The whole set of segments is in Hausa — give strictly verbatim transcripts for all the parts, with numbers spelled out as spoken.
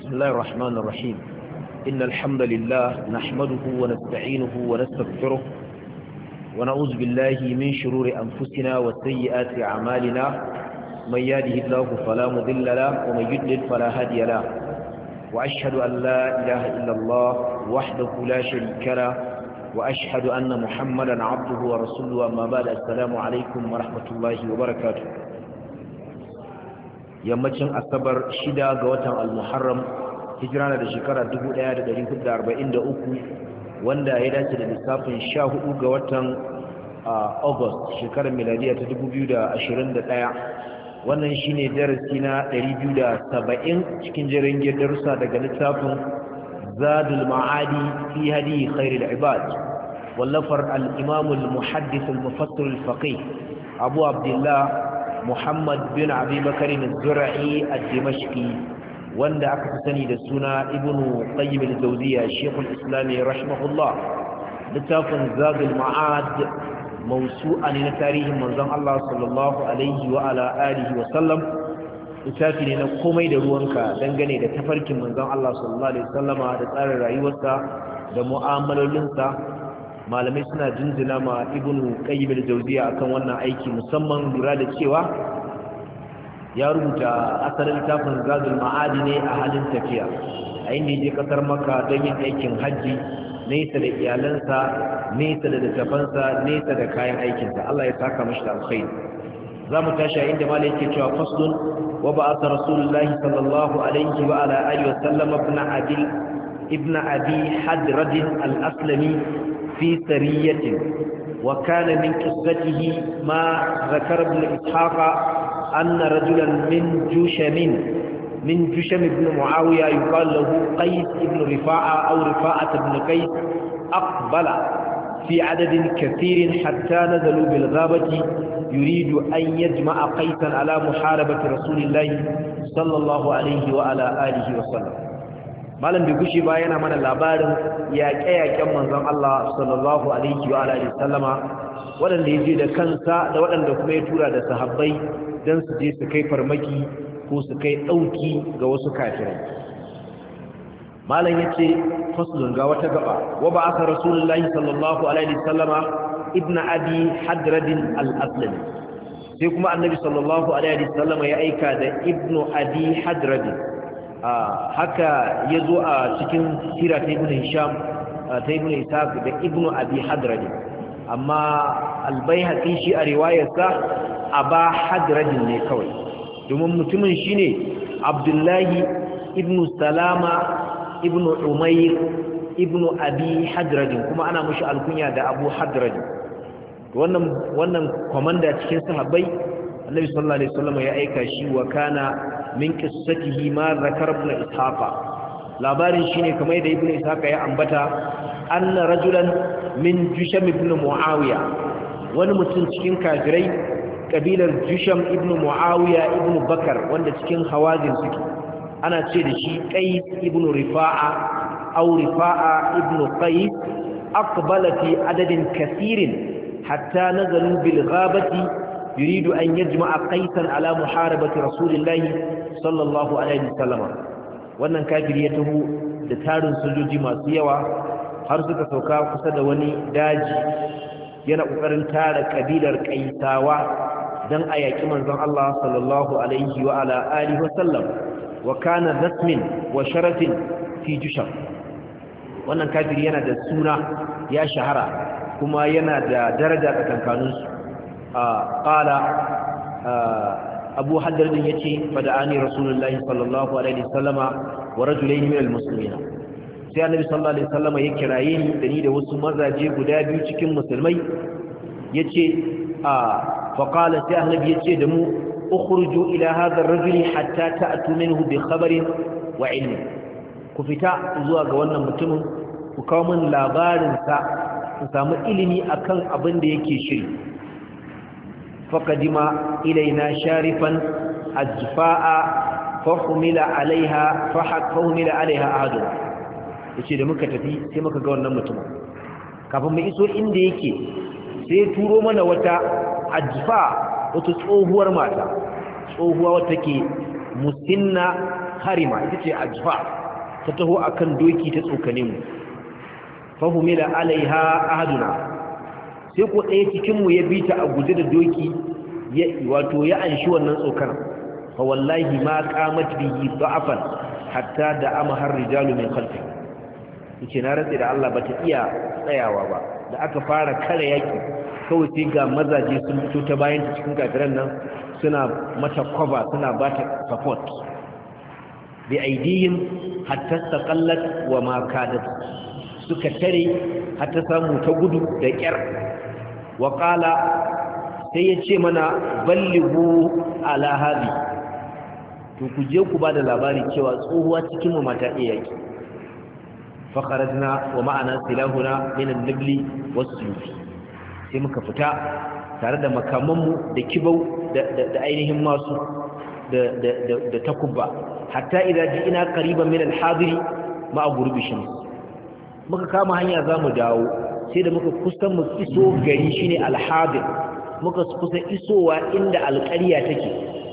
بسم الله الرحمن الرحيم إن الحمد لله نحمده ونستعينه ونستغفره ونعوذ بالله من شرور أنفسنا وسيئات أعمالنا من يهده الله فلا مضل له ومن يضلل فلا هادي له وأشهد أن لا إله إلا الله وحده لا شريك له وأشهد أن محمدا عبده ورسوله أما بعد السلام عليكم ورحمة الله وبركاته yammacin asabar shida ga watan al-muharram hijira da shekara dubu ɗaya da ɗari hudu da arba'in da uku wanda ya dace da lissafin sha hudu ga watan august shekarar miladiya ta dubu biyu da ashirin da ɗaya. Wannan shine darasi na ɗari biyu da saba'in cikin jerin darussa daga littafin zadul ma'adi fi hadi khairul ibad wallafar al-imam al-muhaddith al-mufassir al-faqih abu abdullah Muhammad bin Abi Bakar al-Zura'i al-Dimashqi wanda aka fi sani da suna Ibn Qayyim al-Jawziyya Sheikhul Islam rahimahullah. Littafin Zadul Ma'ad mawsu'a ne na tarihin manzon Allah sallallahu alaihi wa ala alihi wa sallam. Littafi ne na komai da ruwanka dangane da tafarkin manzon Allah sallallahu alaihi wa sallama da tsarin rayuwarsa da mu'amalolinsa. Malamai suna jinjina ma ibnu qayyim al-jawziyya akan wannan aiki musamman lura da cewa ya rubuta asalin littafin zadul ma'adi ne a halin tafiya a inda yake kasar makka don yin aikin hajji nesa da iyalansa nesa da littafansa nesa da kayan aikinsa Allah ya saka mashi da alkhairi zamu tashi inda malai yake cewa faslun wa ba'atha rasulullahi sallallahu alaihi wa ala alihi wa sallam ibn abi ibn abi hadrad al-aslami في سرية وكان من قصته ما ذكر ابن إسحاق أن رجلا من جشم من جشم بن معاوية يقال له قيس بن رفاعة أو رفاعة بن قيس أقبل في عدد كثير حتى نزلوا بالغابة يريد أن يجمع قيسا على محاربة رسول الله صلى الله عليه وعلى آله وسلم. malam bai gushi ba yana mana labarin yaƙe-yaƙen manzon Allah sallallahu alaihi wa alihi sallama waɗanda ya je da kansa da waɗanda kuma ya tura da sahabbai don su je su kai farmaki ko su kai ɗauki ga wasu kafirai. Malam ya ce faslun ga wata gaba wa ba aka rasulullahi sallallahu alaihi sallama ibn abi hadradin al-aslami sai kuma annabi sallallahu alaihi sallama ya aika da ibn abi hadradin haka ya zo a cikin sira ta ibn hisham ta ibn ishaq da ibn abi hadrad amma al-baihaqi shi a riwayarsa aba hadrad ne kawai domin mutumin shine abdullahi ibn salama ibn umayr ibn abi hadrad kuma ana mushi alkunya da abu hadrad wannan wannan komanda cikin sahabbai annabi sallallahu alaihi wasallam ya aika shi wa kana min qissatihi ma zakar ibn ishaqa labarin shine kamar da ibn ishaqa ya ambata anna rajulan min jusham ibn muawiya wani mutum cikin kafirai kabilar jusham ibn muawiya ibn bakar wanda cikin hawazin suke ana ce da shi qais ibn rifa'a aw rifa'a ibn qais aqbala fi adadin kathirin hatta nazalu bil ghabati يريد أن يجمع قيسا على محاربة رسول الله صلى الله عليه وسلم wannan kafiri ya taho da tarin sojoji masu yawa har suka sauka kusa da wani daji yana kokarin tara kabilar kaisawa dan a yaki manzon Allah sallallahu alaihi wa ala alihi wasallam wa kana rasmin wa sharafin fi jusham wannan kafiri yana da suna ya shahara kuma yana da daraja tsakankaninsu قال أبو حدرد يتي فدعاني رسول الله صلى الله عليه وسلم ورجلين من المسلمين sai annabi sallallahu alaihi wasallam ya kiraye ni da ni da wasu mazaje guda biyu cikin musulmai yace a fa qala sai annabi yace da mu ukhruju ila hadha ar-rajuli hatta ta'tu minhu bi khabarin wa ilmi ku fita zuwa ga wannan mutumin ku kawo min labarin sa ku samu ilimi akan abin da yake shiri فقدم إلينا شارفا أجفاء فحمل عليها فحمل عليها أحدنا yace da muka tafi sai muka ga wannan mutum kafin mu iso inda yake sai turo mana wata ajfa wata tsohuwar mata tsohuwa wata ke musinna harima ita ce ajfa ta taho akan doki ta tsokane mu fahumila alaiha ahaduna sai ko ɗaya cikin mu ya bita a guje da doki ya wato ya anshi wannan tsokar fa wallahi ma qamat bihi da'afan hatta da ama har rijalu min khalfi yace na rantsi da Allah bata iya tsayawa ba da aka fara kare yaki kawai sai ga mazaje sun fito ta bayan ta cikin kafiran nan suna mata cover suna bata support bi aidihim hatta taqallat wa ma kadat suka tare hatta samu ta gudu da kyar wa qala sai yace mana ballighu ala hadi to ku je ku bada labari cewa tsohuwa cikin mu mata iya yaki fa kharajna wa ma'ana silahuna min an-nabli was-suyuf sai muka fita tare da makamanmu da kibau da ainihin masu da takubba hatta idan ji ina qariban min al-hadiri ma'a gurbi shams muka kama hanya zamu dawo sai da muka kusan mu iso gari shine al-hadir muka kusa isowa inda alƙarya take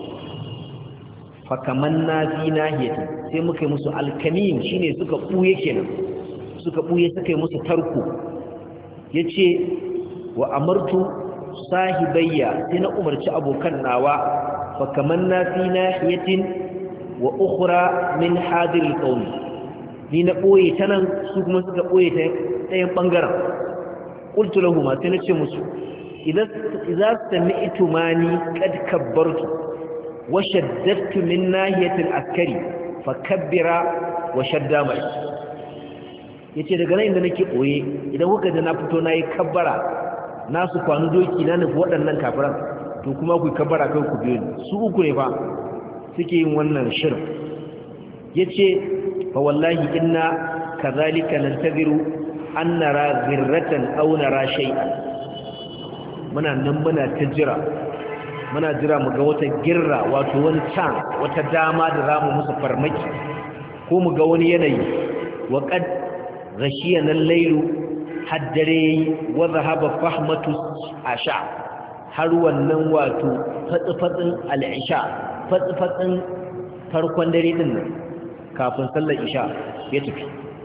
fa kamanna fi nahiyati sai muka yi musu al-kamim shine suka buye kenan suka buye suka yi musu tarko yace wa amartu sahibayya sai na umarci abokan nawa fa kamanna fi nahiyatin wa ukhra min hadiril qawm ni na boye tanan su kuma suka boye ta ɗayan bangaren qultu lahum sai na ce musu idan idza sami'tu mani qad kabbartu wa shaddadtu min nahiyatil askari fakabbira wa shadda mai yace daga nan inda nake boye idan kuka da na fito nayi kabbara nasu kwanu doki na nufi waɗannan kafiran to kuma ku kabbara kai ku biyo su uku ne fa suke yin wannan shirin yace fa wallahi inna kadhalika nantaziru an nara zirratan aw nara shay'an muna nan muna ta jira muna jira mu ga wata girra wato wani chance wata dama da zamu musu farmaki ko mu ga wani yanayi wa qad ghashiyana al-laylu haddare wa zahaba fahmatu asha har wannan wato fatsi-fatsin al-isha fatsi-fatsin farkon dare din nan kafin sallar isha ya tafi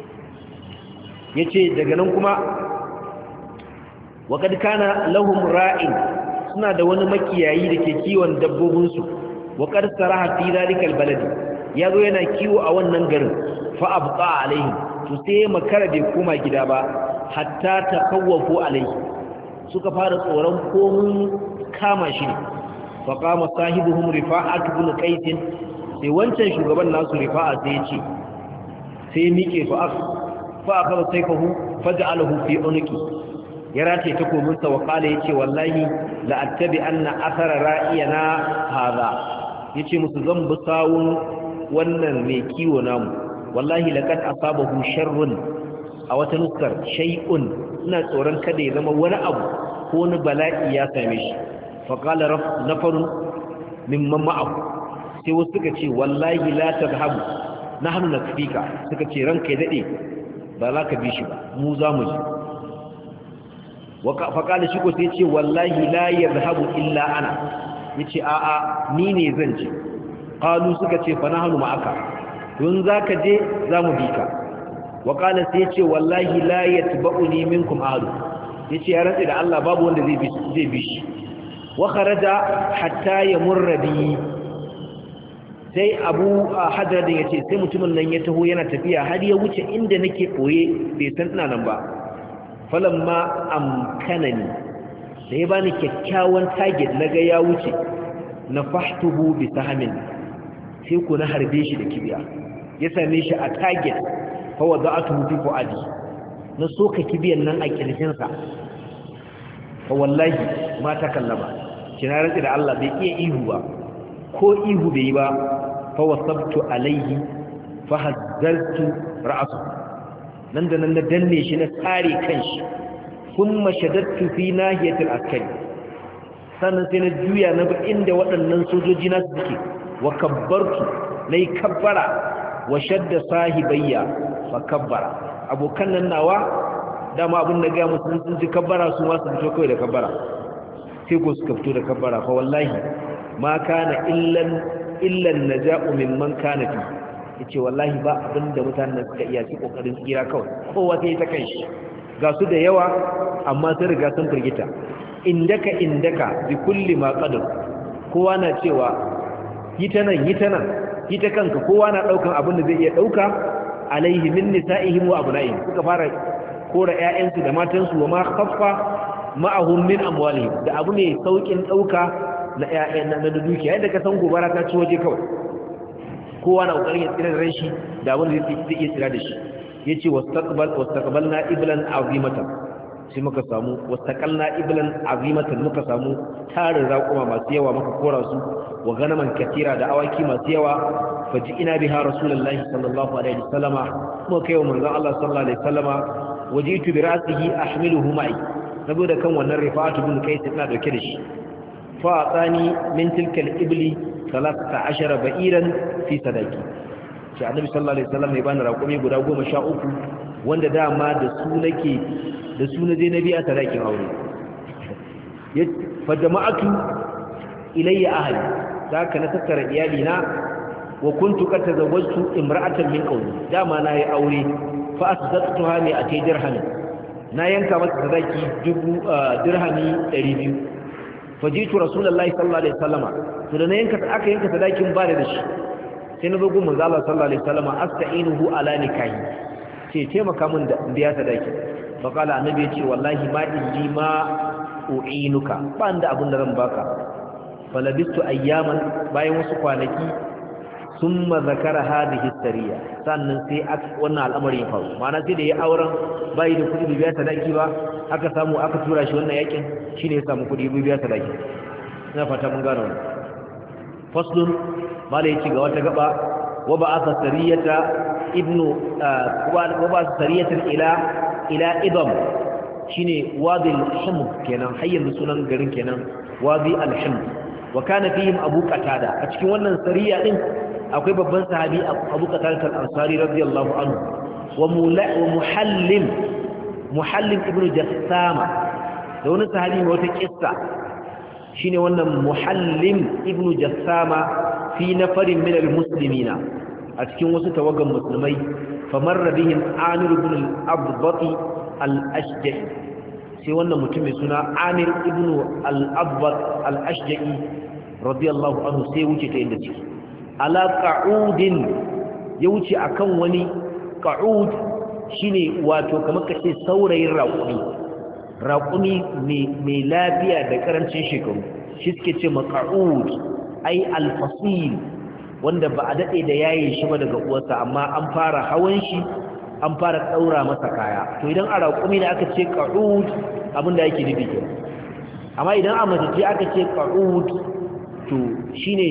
yace daga nan kuma wa kad kana lahum ra'in suna da wani makiyayi da ke kiwon dabbobinsu wa kad saraha fi zalikal baladi yazo yana kiwo a wannan garin fa abqa alaihim to sai makara bai koma gida ba hatta takawwafu alaihi suka fara tsoron komun kama shi ne fa qama sahibuhum rifa'at ibn qais sai wancan shugaban nasu rifa'a sai ya ce sai miƙe fa fa aka sayfahu faj'alahu fi unqi ya rataye takobinsa wa kala ya ce wallahi la'attabi anna asara ra'iyana haza ya ce musu zan bi sawun wannan mai kiwo namu wallahi laqad asabahu sharrun a wata nuskar shay'un ina tsoron kada ya zama wani abu ko wani bala'i ya same shi fa qala nafarun mimman ma'ahu sai wasu suka ce wallahi la tadhhabu nahnu nakfika suka ce ranka ya dade ba za ka bi shi ba mu za mu ji faƙali shi ko sai ce wallahi la yadhhabu illa ana yace a'a ni ne zan je qalu suka ce fa nahnu ma'aka don zaka je zamu bi ka wa qala sai yace wallahi la yatba'uni minkum ahad yace ya rantsi da Allah babu wanda zai bi zai bi shi wa kharaja hatta yamurra bi sai Abu Hadradin yace sai mutumin nan ya taho yana tafiya har ya wuce inda nake koye bai san ina nan ba falamma amkanani da ya bani kyakkyawan target naga ya wuce na fahtuhu bi sahmin sai ku na harbe shi da kibiya ya same shi a target fa wada'atuhu fi fuadi na soka kibiyan nan a kirjin sa fa wallahi ma ta kallama kina rantsi da Allah bai iya ihu ba ko ihu bai ba fa wasabtu alaihi fa hazzaltu ra'sahu nan da nan na danne shi na tsare kanshi kuma shadattu fi nahiyatil askari sannan sai na juya na bi inda waɗannan sojoji na suke wa kabbartu nayi kabbara wa shadda sahibayya fa kabbara abokan nan nawa dama abin da ga musu sun ji kabbara su ma su fito kai da kabbara sai ko suka fito da kabbara fa wallahi ma kana illan illan naja'u mimman kana fi yace wallahi ba abinda mutanen suka iya ci kokarin tsira kawai kowa sai ta kai shi ga su da yawa amma sun riga sun firgita indaka indaka bi kulli ma qadar kowa na cewa yi ta nan yi ta nan yi ta kanka kowa na daukan abin da zai iya dauka alaihi min nisa'ihim wa abna'ihim suka fara kora ƴaƴansu da matansu wa ma khaffa ma'ahum min amwalihim da abu ne saukin dauka na ƴaƴan na dukiya yadda ka san gobara ta ci waje kawai kowa na kokarin ya tsira da ran shi da abin da zai iya tsira da shi yace wastaqbal wastaqbalna iblan azimatan sai muka samu wastaqalna iblan azimatan muka samu tarin raƙuma masu yawa muka kora su wa ganaman katira da awaki masu yawa faji ina biha rasulullahi sallallahu alaihi wasallama muka kai wa manzon Allah sallallahu alaihi wasallama wajitu bi ra'sihi ahmiluhu ma'i saboda kan wannan rifa'atu bin qais ina dauke da shi fa atani min tilka al-ibli thalathata ashara ba'iran fi sadaqi sai annabi sallallahu alaihi wasallam ya bani raƙumi guda goma sha uku wanda dama da su nake da su na je na biya sadakin aure ya fa jama'atu ilayya ahli zaka na tattara iyali na wa kuntu qad tazawwajtu imra'atan min qawmi dama na yi aure fa asdaqtuha mi atay dirham na yanka mata sadaki dubu dirhami ɗari biyu fajitu rasulullahi sallallahu alaihi wasallama to da na yanka aka yanka sadakin ba da shi sai na zo gun manzo Allah sallallahu alaihi wasallama asta'inuhu ala nikahi ce taimaka min da biya sadaki fa kala annabi yace wallahi ma inni ma u'inuka ba inda abun da zan baka falabistu ayyaman bayan wasu kwanaki summa zakara hadhihi sariya sannan sai wannan al'amari ya faru ma'ana sai da ya auren bai da kudi biya sadaki ba aka samu aka tura shi wannan yakin shine ya samu kudi biya sadaki ina fata mun gano wannan faslun malai ci ga wata gaba wa ba'atha sariyata ibnu wa ba'atha sariyatan ila ila idam shine wadi al-himd kenan hayyan sunan garin kenan wadi al-himd wa kana fihim abu qatada a cikin wannan sariya din akwai babban sahabi abu qatada al-ansari radiyallahu anhu wa muhallim muhallim ibnu jassama da wani sahabi mai wata kissa shine wannan muhallim ibnu jassama fi nafarin min al-muslimina a cikin wasu tawagan musulmai famarra bihim amir ibn al-abdati al-ashja'i sai wannan mutum mai suna amir ibn al-abbat al-ashja'i radiyallahu anhu sai wuce ta inda ciki ala qa'udin ya wuce akan wani qa'ud shine wato kamar kace saurayin raƙumi raƙumi mai lafiya da karancin shekaru shi suke ce maq'ud ai al-fasil wanda ba a dade da yayin shi ba daga uwarsa amma an fara hawan shi an fara daura masa kaya to idan a raƙumi ne aka ce qa'ud abinda yake nufi ke amma idan a mace ce aka ce qa'ud to shine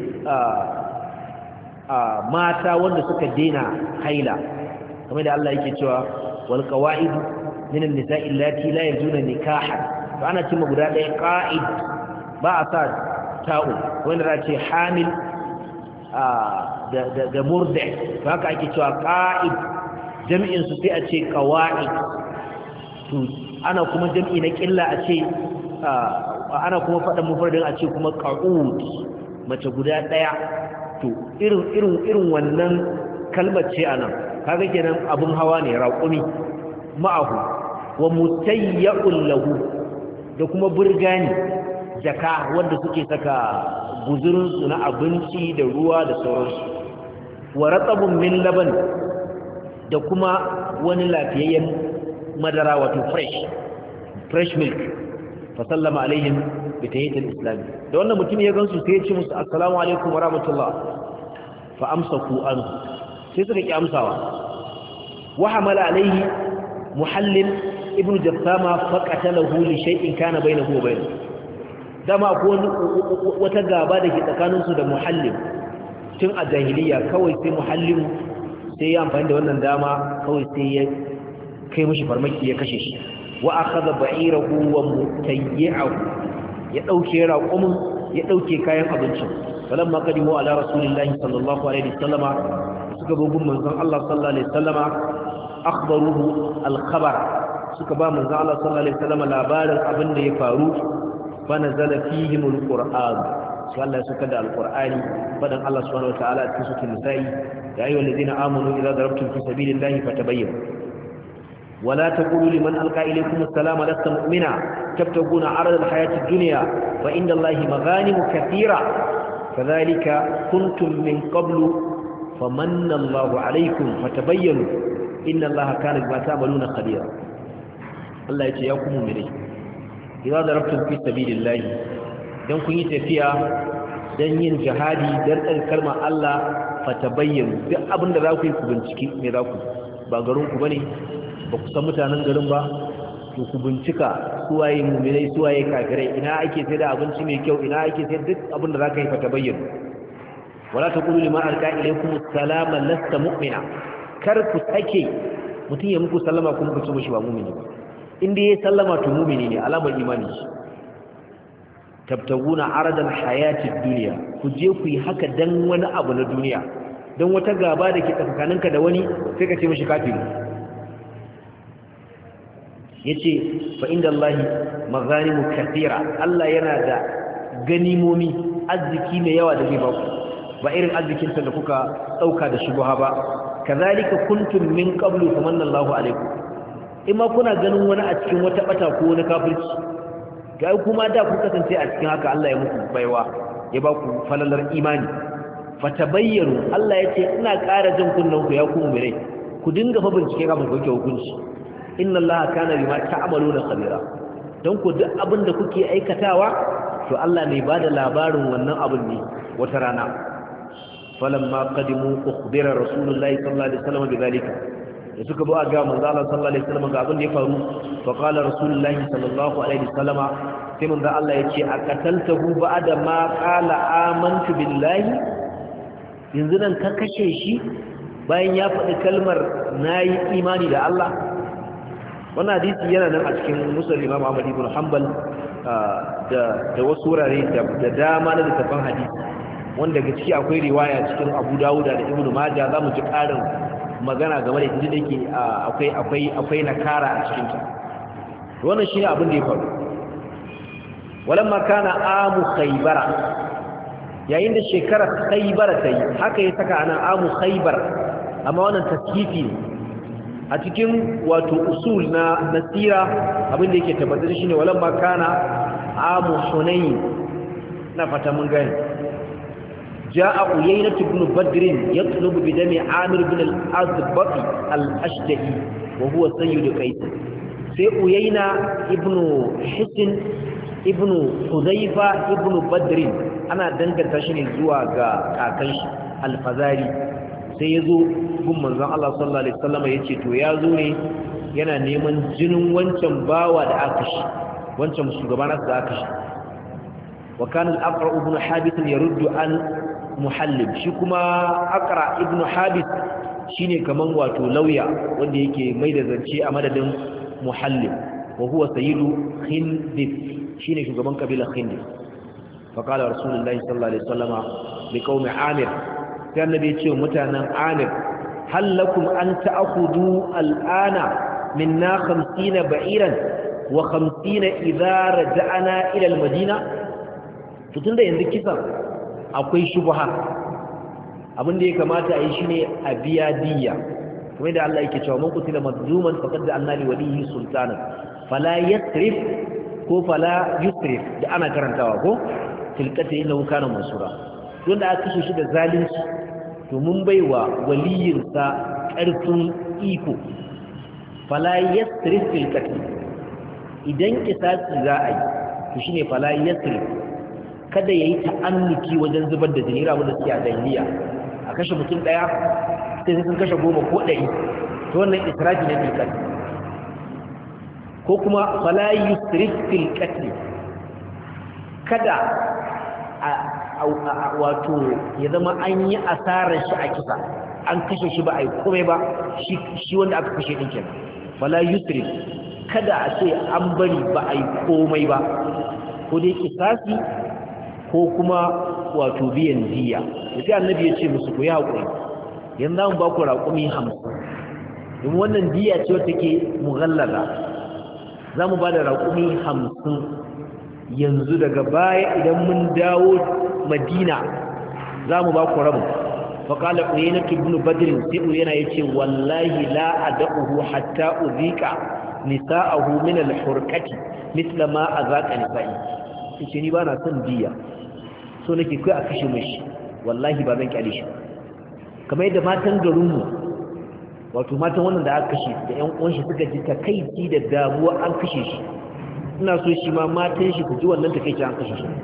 a mata wanda suka dena haila kamar da Allah yake cewa wal qawaid min an-nisa'i allati la yarjuna nikahan to ana cewa guda ɗaya qa'id ba a sa ta'u wanda za ce hamil da da da murdi to haka ake cewa qa'id jami'in su sai a ce qawaid to ana kuma jami'i na ƙilla a ce ana kuma faɗin mufardin a ce kuma qa'ud mace guda ɗaya to irin irin irin wannan kalmar ce anan kaga kenan abun hawa ne raƙumi ma'ahu wa mutayya'ul lahu da kuma burgani jaka wanda suke saka guzurin su na abinci da ruwa da sauransu wa ratabun min laban da kuma wani lafiyayyen madara wato fresh fresh milk fa sallama alaihim bi tahiyyatil islam da wannan mutum ya gansu sai ya ce musu assalamu alaikum wa rahmatullah fa amsaku an sai suka ki amsawa wa hamala alaihi muhallim ibnu jassama fa qatalahu li shay'in kana bainahu wa bainahu dama ko wata gaba da ke tsakanin su da muhallim tun a jahiliya kawai sai muhallim sai ya amfani da wannan dama kawai sai ya kai mishi farmaki ya kashe shi wa akhadha ba'irahu wa mutayyi'ahu ya dauke raqumin ya dauke kayan abincin falamma qadimu ala rasulillahi sallallahu alaihi wasallama suka bugun manzon Allah sallallahu alaihi wasallama akhbaruhu al-khabar suka ba manzon Allah sallallahu alaihi wasallama labarin abin da ya faru fa nazala fihim al-qur'an sai Allah ya saka da alqur'ani fadan Allah subhanahu wataala a cikin suratul nisa'i ya ayyuhal ladina amanu idza darabtum fi sabilillahi fatabayyanu ولا تقولوا لمن ألقى إليكم السلام لست مؤمنا تبتغون عرض الحياة الدنيا فإن الله مغانم كثيرة كذلك كنتم من قبل فمن الله عليكم فتبينوا إن الله كان بما تعملون خبيرا الله يتياكم منه إذا ضربتم في سبيل الله dan kun yi tafiya dan yin jihadi dan ɗan kalmar Allah fatabayyanu duk abin da za ku yi ku binciki me za ku ba garin ku bane ba ku san mutanen garin ba to ku bincika suwaye mu'minai suwaye kafirai ina ake sai da abinci mai kyau ina ake sai duk abin da zaka yi fa tabayyana wala taqulu liman alqa ilaykum assalama lasta mu'mina kar ku sake mutun ya muku sallama kuma ku ce mishi ba mu'mini ba inda yayi sallama to mu'mini ne alamar imani shi tabtaguna aradan hayatid dunya ku je ku yi haka dan wani abu na duniya dan wata gaba da ke tsakaninka da wani sai ka ce mishi kafiri yace fa inda Allah maghanimu kathira Allah yana da ganimomi arziki mai yawa da zai ba ku ba irin arzikin da kuka dauka da shubha ba kazalika kuntum min qablu famanna Allahu alaikum imma kuna ganin wani a cikin wata bata ko wani kafirci ga kuma da ku kasance a cikin haka Allah ya muku baiwa ya ba ku falalar imani fatabayyanu Allah yace ina ƙara jin kunnan ku ya ku mu rai ku dinga fa bincike kafin ku yi hukunci inna allaha kana bima ta'maluna khabira dan ku duk abin da kuke aikatawa to Allah ne bada labarin wannan abin ne wata rana falamma qadimu ukhbira rasulullahi sallallahu alaihi wasallam bidalika da suka zo ga manzo Allah sallallahu alaihi wasallam ga abin da ya faru fa qala rasulullahi sallallahu alaihi wasallam sai manzo Allah yace aqataltahu ba'da ma qala amantu billahi yanzu nan ka kashe shi bayan ya faɗi kalmar nayi imani da Allah wannan hadisi yana nan a cikin Musnad Imam Ahmad ibn Hanbal da da wasu wurare da dama na littafin hadisi wanda daga ciki akwai riwaya cikin Abu Dawud da Ibn Majah zamu ji ƙarin magana game da inda yake akwai akwai akwai nakara a cikin ta wannan shine abin da ya faru walamma kana amu khaybara yayin da shekarar khaybara tayi haka ya saka anan amu khaybar amma wannan taskifi ne a cikin wato usul na nasira abinda yake tabbatar shine walamma kana amu hunayn na fata mun gani jaa uyayna ibn badr yatlubu bi dami amir ibn al-azbaqi al-ashdahi wa huwa sayyid qais sai uyayna ibn hisn ibn hudayfa ibn badr ana danganta shi ne zuwa ga kakan shi al-fazari sai yazo gun manzon Allah sallallahu alaihi wasallam yace to ya zo ne yana neman jinin wancan bawa da aka shi wancan shugaba nasu da aka shi wa kana al-aqra ibn habith yaruddu an muhallim shi kuma aqra ibn habith shine kaman wato lauya wanda yake mai da zance a madadin muhallim wa huwa sayyidu khindif shine shugaban kabilar khindif fa qala rasulullahi sallallahu alaihi wasallam li qaumi amir sai annabi ya ce mutanen amir hal lakum an ta'khudhu al'ana minna khamsina ba'iran wa khamsina idza raja'na ila al-madina to tunda yanzu kisa akwai shubha abin da ya kamata a yi shine a biya diyya kuma da Allah yake cewa man qutila mazluman faqad anna li walihi sultana fala yasrif ko fala yusrif da ana karantawa ko tilkata innahu kana mansura don da aka kashe shi da zalunci to mun baiwa waliyinsa ƙarfin iko fala yasrif fil qatl idan kisasi za a yi to shine fala yasrif kada yayi ta'annuki wajen zubar da jini rabu da suke a jahiliya a kashe mutum daya sai sun kashe goma ko ɗari to wannan israfi ne fil qatl ko kuma fala yusrif fil qatl kada a wato ya zama an yi asarar shi a kisa an kashe shi ba a yi komai ba shi wanda aka kashe ɗin kenan fala yusrif kada a ce an bari ba a yi komai ba ko dai kisasi ko kuma wato biyan diya sai annabi ya ce musu ku yi haƙuri yanzu za mu ba ku raƙumi hamsin domin wannan diya ce wata ke mughallaza za mu ba da raƙumi hamsin yanzu daga baya idan mun dawo Madina zamu ba ku rabu fa qala uyayna ibn badr sai uyayna yace wallahi la ad'uhu hatta udhika nisa'ahu min al-hurqati mithla ma azaqa nisa'i yace ni bana son diya so nake kai a kashe mishi wallahi ba zan kyale shi kamar yadda matan garinmu wato matan wannan da aka kashe da ƴan uwan shi suka ji takaici da damuwa an kashe shi ina so shi ma matan shi ku ji wannan takaici an kashe shi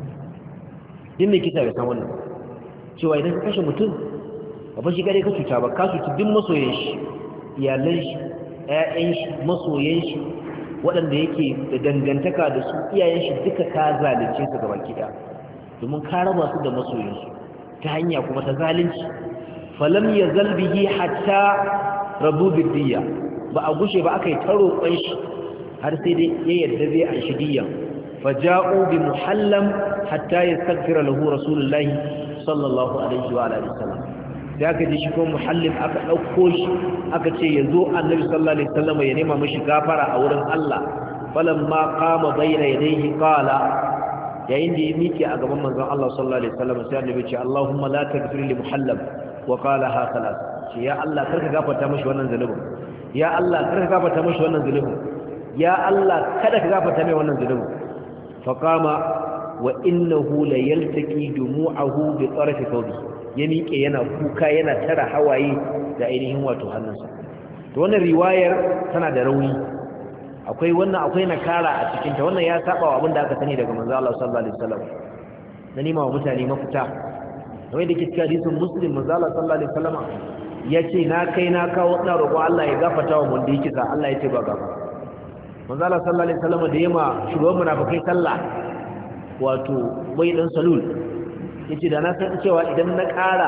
din ne kisa ga san wannan cewa idan ka kashe mutum ba shi gare ka cuta ba ka cuci duk masoyan shi iyalan shi ƴaƴan shi masoyan shi waɗanda yake da dangantaka da su iyayen shi duka ka zalunce su gaba kida domin ka raba su da masoyan su ta hanya kuma ta zalunci falam yazal bihi hatta rabu bidiyya ba a gushe ba akai taro kwan shi har sai dai ya yarda zai an shidiyya faja'u bi muhallam hatta yastaghfira lahu rasulullahi sallallahu alaihi wa alihi wasallam da aka ji shi ko muhallim aka dauko shi aka ce yazo annabi sallallahu alaihi wasallam ya nema mishi gafara a wurin Allah falamma qama bayna yadayhi qala yayin da ya miƙe a gaban manzon Allah sallallahu alaihi wasallam sai annabi ce Allahumma la taghfir li muhallam wa qala ha salat ce ya Allah karka gafarta mishi wannan zalubin ya Allah karka gafarta mishi wannan zalubin ya Allah kada ka gafarta mai wannan zalubin fa qama wa innahu la yaltaqi dumu'ahu bi taraf thawbi ya miƙe yana kuka yana tara hawaye da ainihin wato hannunsa to wannan riwayar tana da rauni akwai wannan akwai nakara a cikin ta wannan ya saba wa abinda aka sani daga manzo Allah sallallahu alaihi wasallam na nima wa mutane mafita wai da kitka hadisin muslim manzo Allah sallallahu alaihi wasallam yace na kai na kawo ina roƙo Allah ya gafarta wa wanda yake sa Allah yace ba gafa manzo Allah sallallahu alaihi wasallam da yema shugaban munafikai sallah wato bai dan salul yace da na san cewa idan na ƙara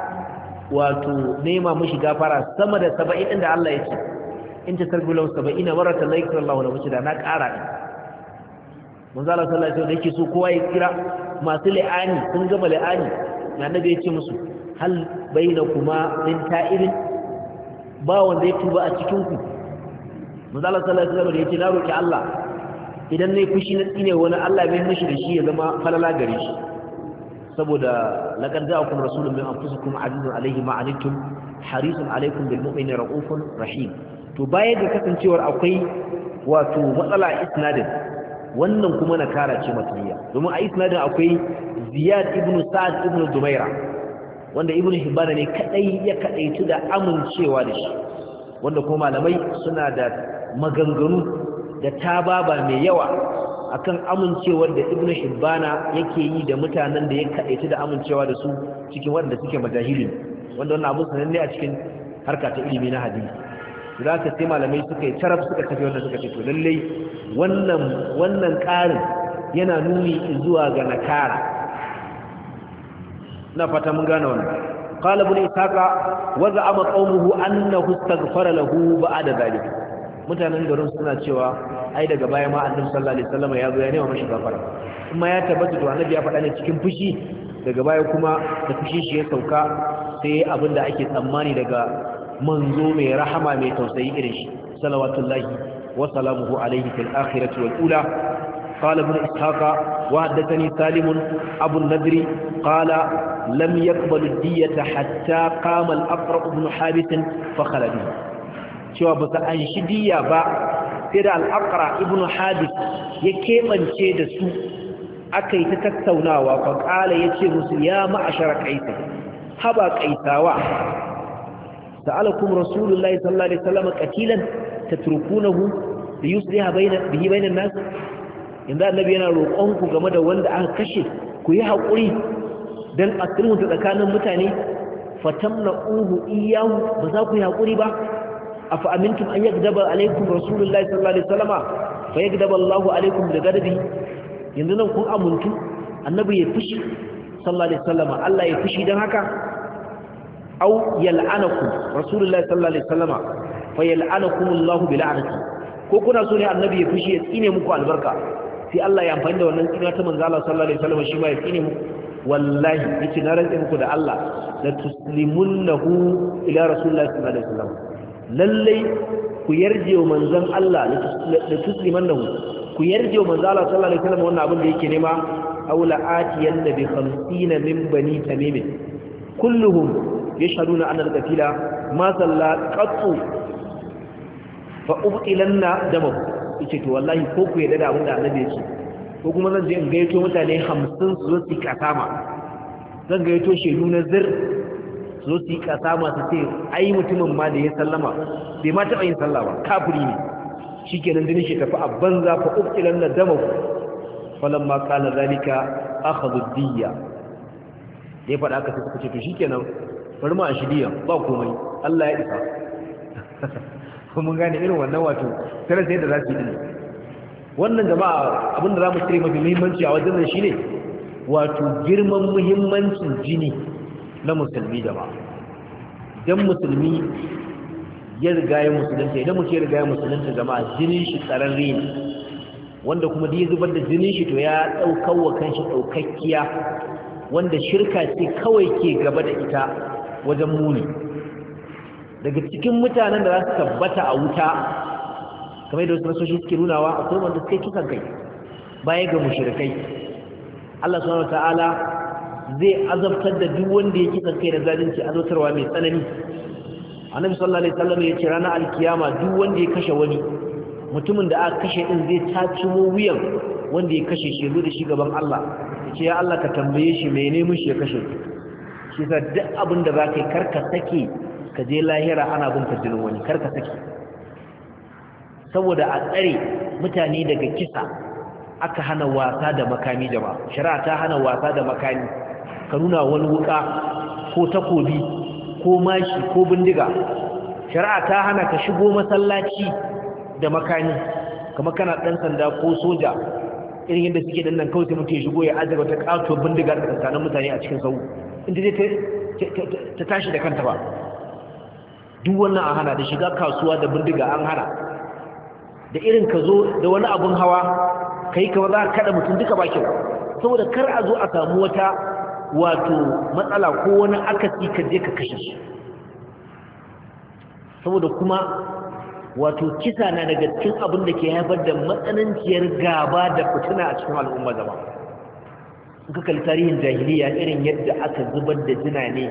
wato nema mishi gafara sama da saba'in din da Allah yace in ta tarbi lahu saba'ina maratan la yakra Allah lahu da na ƙara din manzo Allah sallallahu alaihi wasallam yake so kowa ya kira masu li'ani sun gama li'ani na nabi ya ce musu hal bainakuma min ta'irin ba wanda ya tuba a cikin ku manzo Allah sallallahu alaihi wasallam yace na roki Allah idan nayi fushi na tsine wani Allah bai mishi da shi ya zama falala gare shi saboda laqad ja'akum rasulun min anfusikum azizun alayhi ma anittum harisun alaykum bil mu'minina raufun rahim to baya ga kasancewar akwai wato matsala isnadin wannan kuma na kara ce matliya domin a isnadin akwai Ziyad ibn Sa'ad ibn Dumaira wanda Ibn Hibban ne kadai ya kadaitu da amincewa da shi wanda kuma malamai suna da maganganu da tababa mai yawa akan amincewar da Ibn Hibban yake yi da mutanen da ya kadaitu da amincewa da su cikin wanda suke majahilin wanda wannan abu sananne a cikin harka ta ilimi na hadisi za ka sai malamai suka yi taraf suka tafi wanda suka ce to lallai wannan wannan ƙarin yana nuni zuwa ga nakara na fata mun gane wannan qala ibn isaqa wa za'ama qaumuhu annahu istaghfara lahu ba'da zalika mutanen garin suna cewa ai daga baya ma annabi sallallahu alaihi wasallam ya zo ya nema mashi gafara kuma ya tabbata to annabi ya faɗa ne cikin fushi daga baya kuma da fushi shi ya sauka sai abinda ake tsammani daga manzo mai rahama mai tausayi irin shi salawatullahi wa salamuhu alaihi fil akhirati wal ula qala ibn ishaqa wa haddathani salim abu an-nadri qala lam yaqbal ad-diyata hatta qama al-aqra ibn habis fa khala bihi cewa ba sa an shi diya ba sai da al-aqra ibn habis ya kebance da su akai ta tattaunawa fa qala yace musu ya ma'ashara qaisa haba qaisawa سألكم رسول الله صلى الله عليه وسلم قتيلا تتركونه ليصلح بين به بين الناس إن ذا النبي yana roƙonku game da wanda aka kashe ku yi haƙuri dan asirin ta tsakanin mutane fatamna'uhu iyyahu ba za ku yi haƙuri ba afa amintum an yagdaba alaikum rasulullahi sallallahu alaihi wasallama fa yagdaba Allahu alaikum bi ghadabi yanzu nan kun amuntu annabi ya fushi sallallahu alaihi wasallama Allah ya fushi dan haka aw yal'anakum rasulullahi sallallahu alaihi wasallama fa yal'anakum Allahu bi la'nati ko kuna so ne annabi ya fushi ya tsine muku albarka sai Allah ya amfani da wannan tsina ta manzo Allah sallallahu alaihi wasallama shi ma ya tsine muku wallahi yace na rantsa muku da Allah la tuslimunnahu ila rasulillahi sallallahu alaihi wasallam lalle ku yarje wa manzon Allah la tuslimannahu ku yarje wa manzo Allah sallallahu alaihi wasallam wannan abin da yake nema aula atiyan nabi khamsina min bani tamim kulluhum yashhaduna anna al-qatila ma salla qattu fa ubtilanna damahu yace to wallahi ko ku yarda da abin da annabi yake ko kuma zan je in gaito mutane hamsin su zo su kasama zan gaito shedu na zir su zo su kasama su ce ai mutumin ma da ya sallama bai ma taɓa yin sallah ba kafiri ne shikenan dinin shi tafi a banza fa ubtilanna damahu falamma qala zalika akhadhu ad-diyya dai fada aka suka ce to shikenan bari mu ashi diya ba komai Allah ya isa mun gane irin wannan wato sai sai da zasu yi wannan jama'a abinda zamu cire mafi muhimmanci a wajen nan shine wato girman muhimmancin jini na musulmi jama'a dan musulmi ya riga ya musulunta idan mutum ya riga ya musulunta jama'a jinin shi tsararre ne wanda kuma da ya zubar da jinin shi to ya daukar wa kanshi daukakkiya wanda shirka ce kawai ke gaba da ita wajen muni daga cikin mutanen da za su tabbata a wuta kamar da wasu nasoshi suke nunawa akwai wanda suke kisan kai baya ga mushrikai Allah subhanahu wataala zai azabtar da duk wanda ya kisan kai da zalunci azabtarwa mai tsanani annabi sallallahu alaihi wasallam ya ce ranar alkiyama duk wanda ya kashe wani mutumin da aka kashe din zai tacimo wuyan wanda ya kashe shi zo da shi gaban Allah yace ya Allah ka tambaye shi mene mun shi ya kashe shi sa duk abin da zaka yi karka sake ka je lahira ana bin ka jinin wani karka sake saboda a tsare mutane daga kisa aka hana wasa da makami jama'a shari'a ta hana wasa da makami ka nuna wani wuka ko takobi ko mashi ko bindiga shari'a ta hana ka shigo masallaci da makani kuma kana dan sanda ko soja irin yadda suke dan nan kawai sai mutum ya shigo ya ajiye wata kato bindiga da tsakanin mutane a cikin sau inda zai ta tashi da kanta ba duk wannan an hana da shiga kasuwa da bindiga an hana da irin ka zo da wani abun hawa kai ka za ka kada mutum duka bakin saboda kar a zo a samu wata wato matsala ko wani akasi ka je ka kashe shi saboda kuma wato kisa na daga cikin abin da ke haifar da matsananciyar gaba da fitina a cikin al'umma zama in ka kalli tarihin jahiliya irin yadda aka zubar da jina ne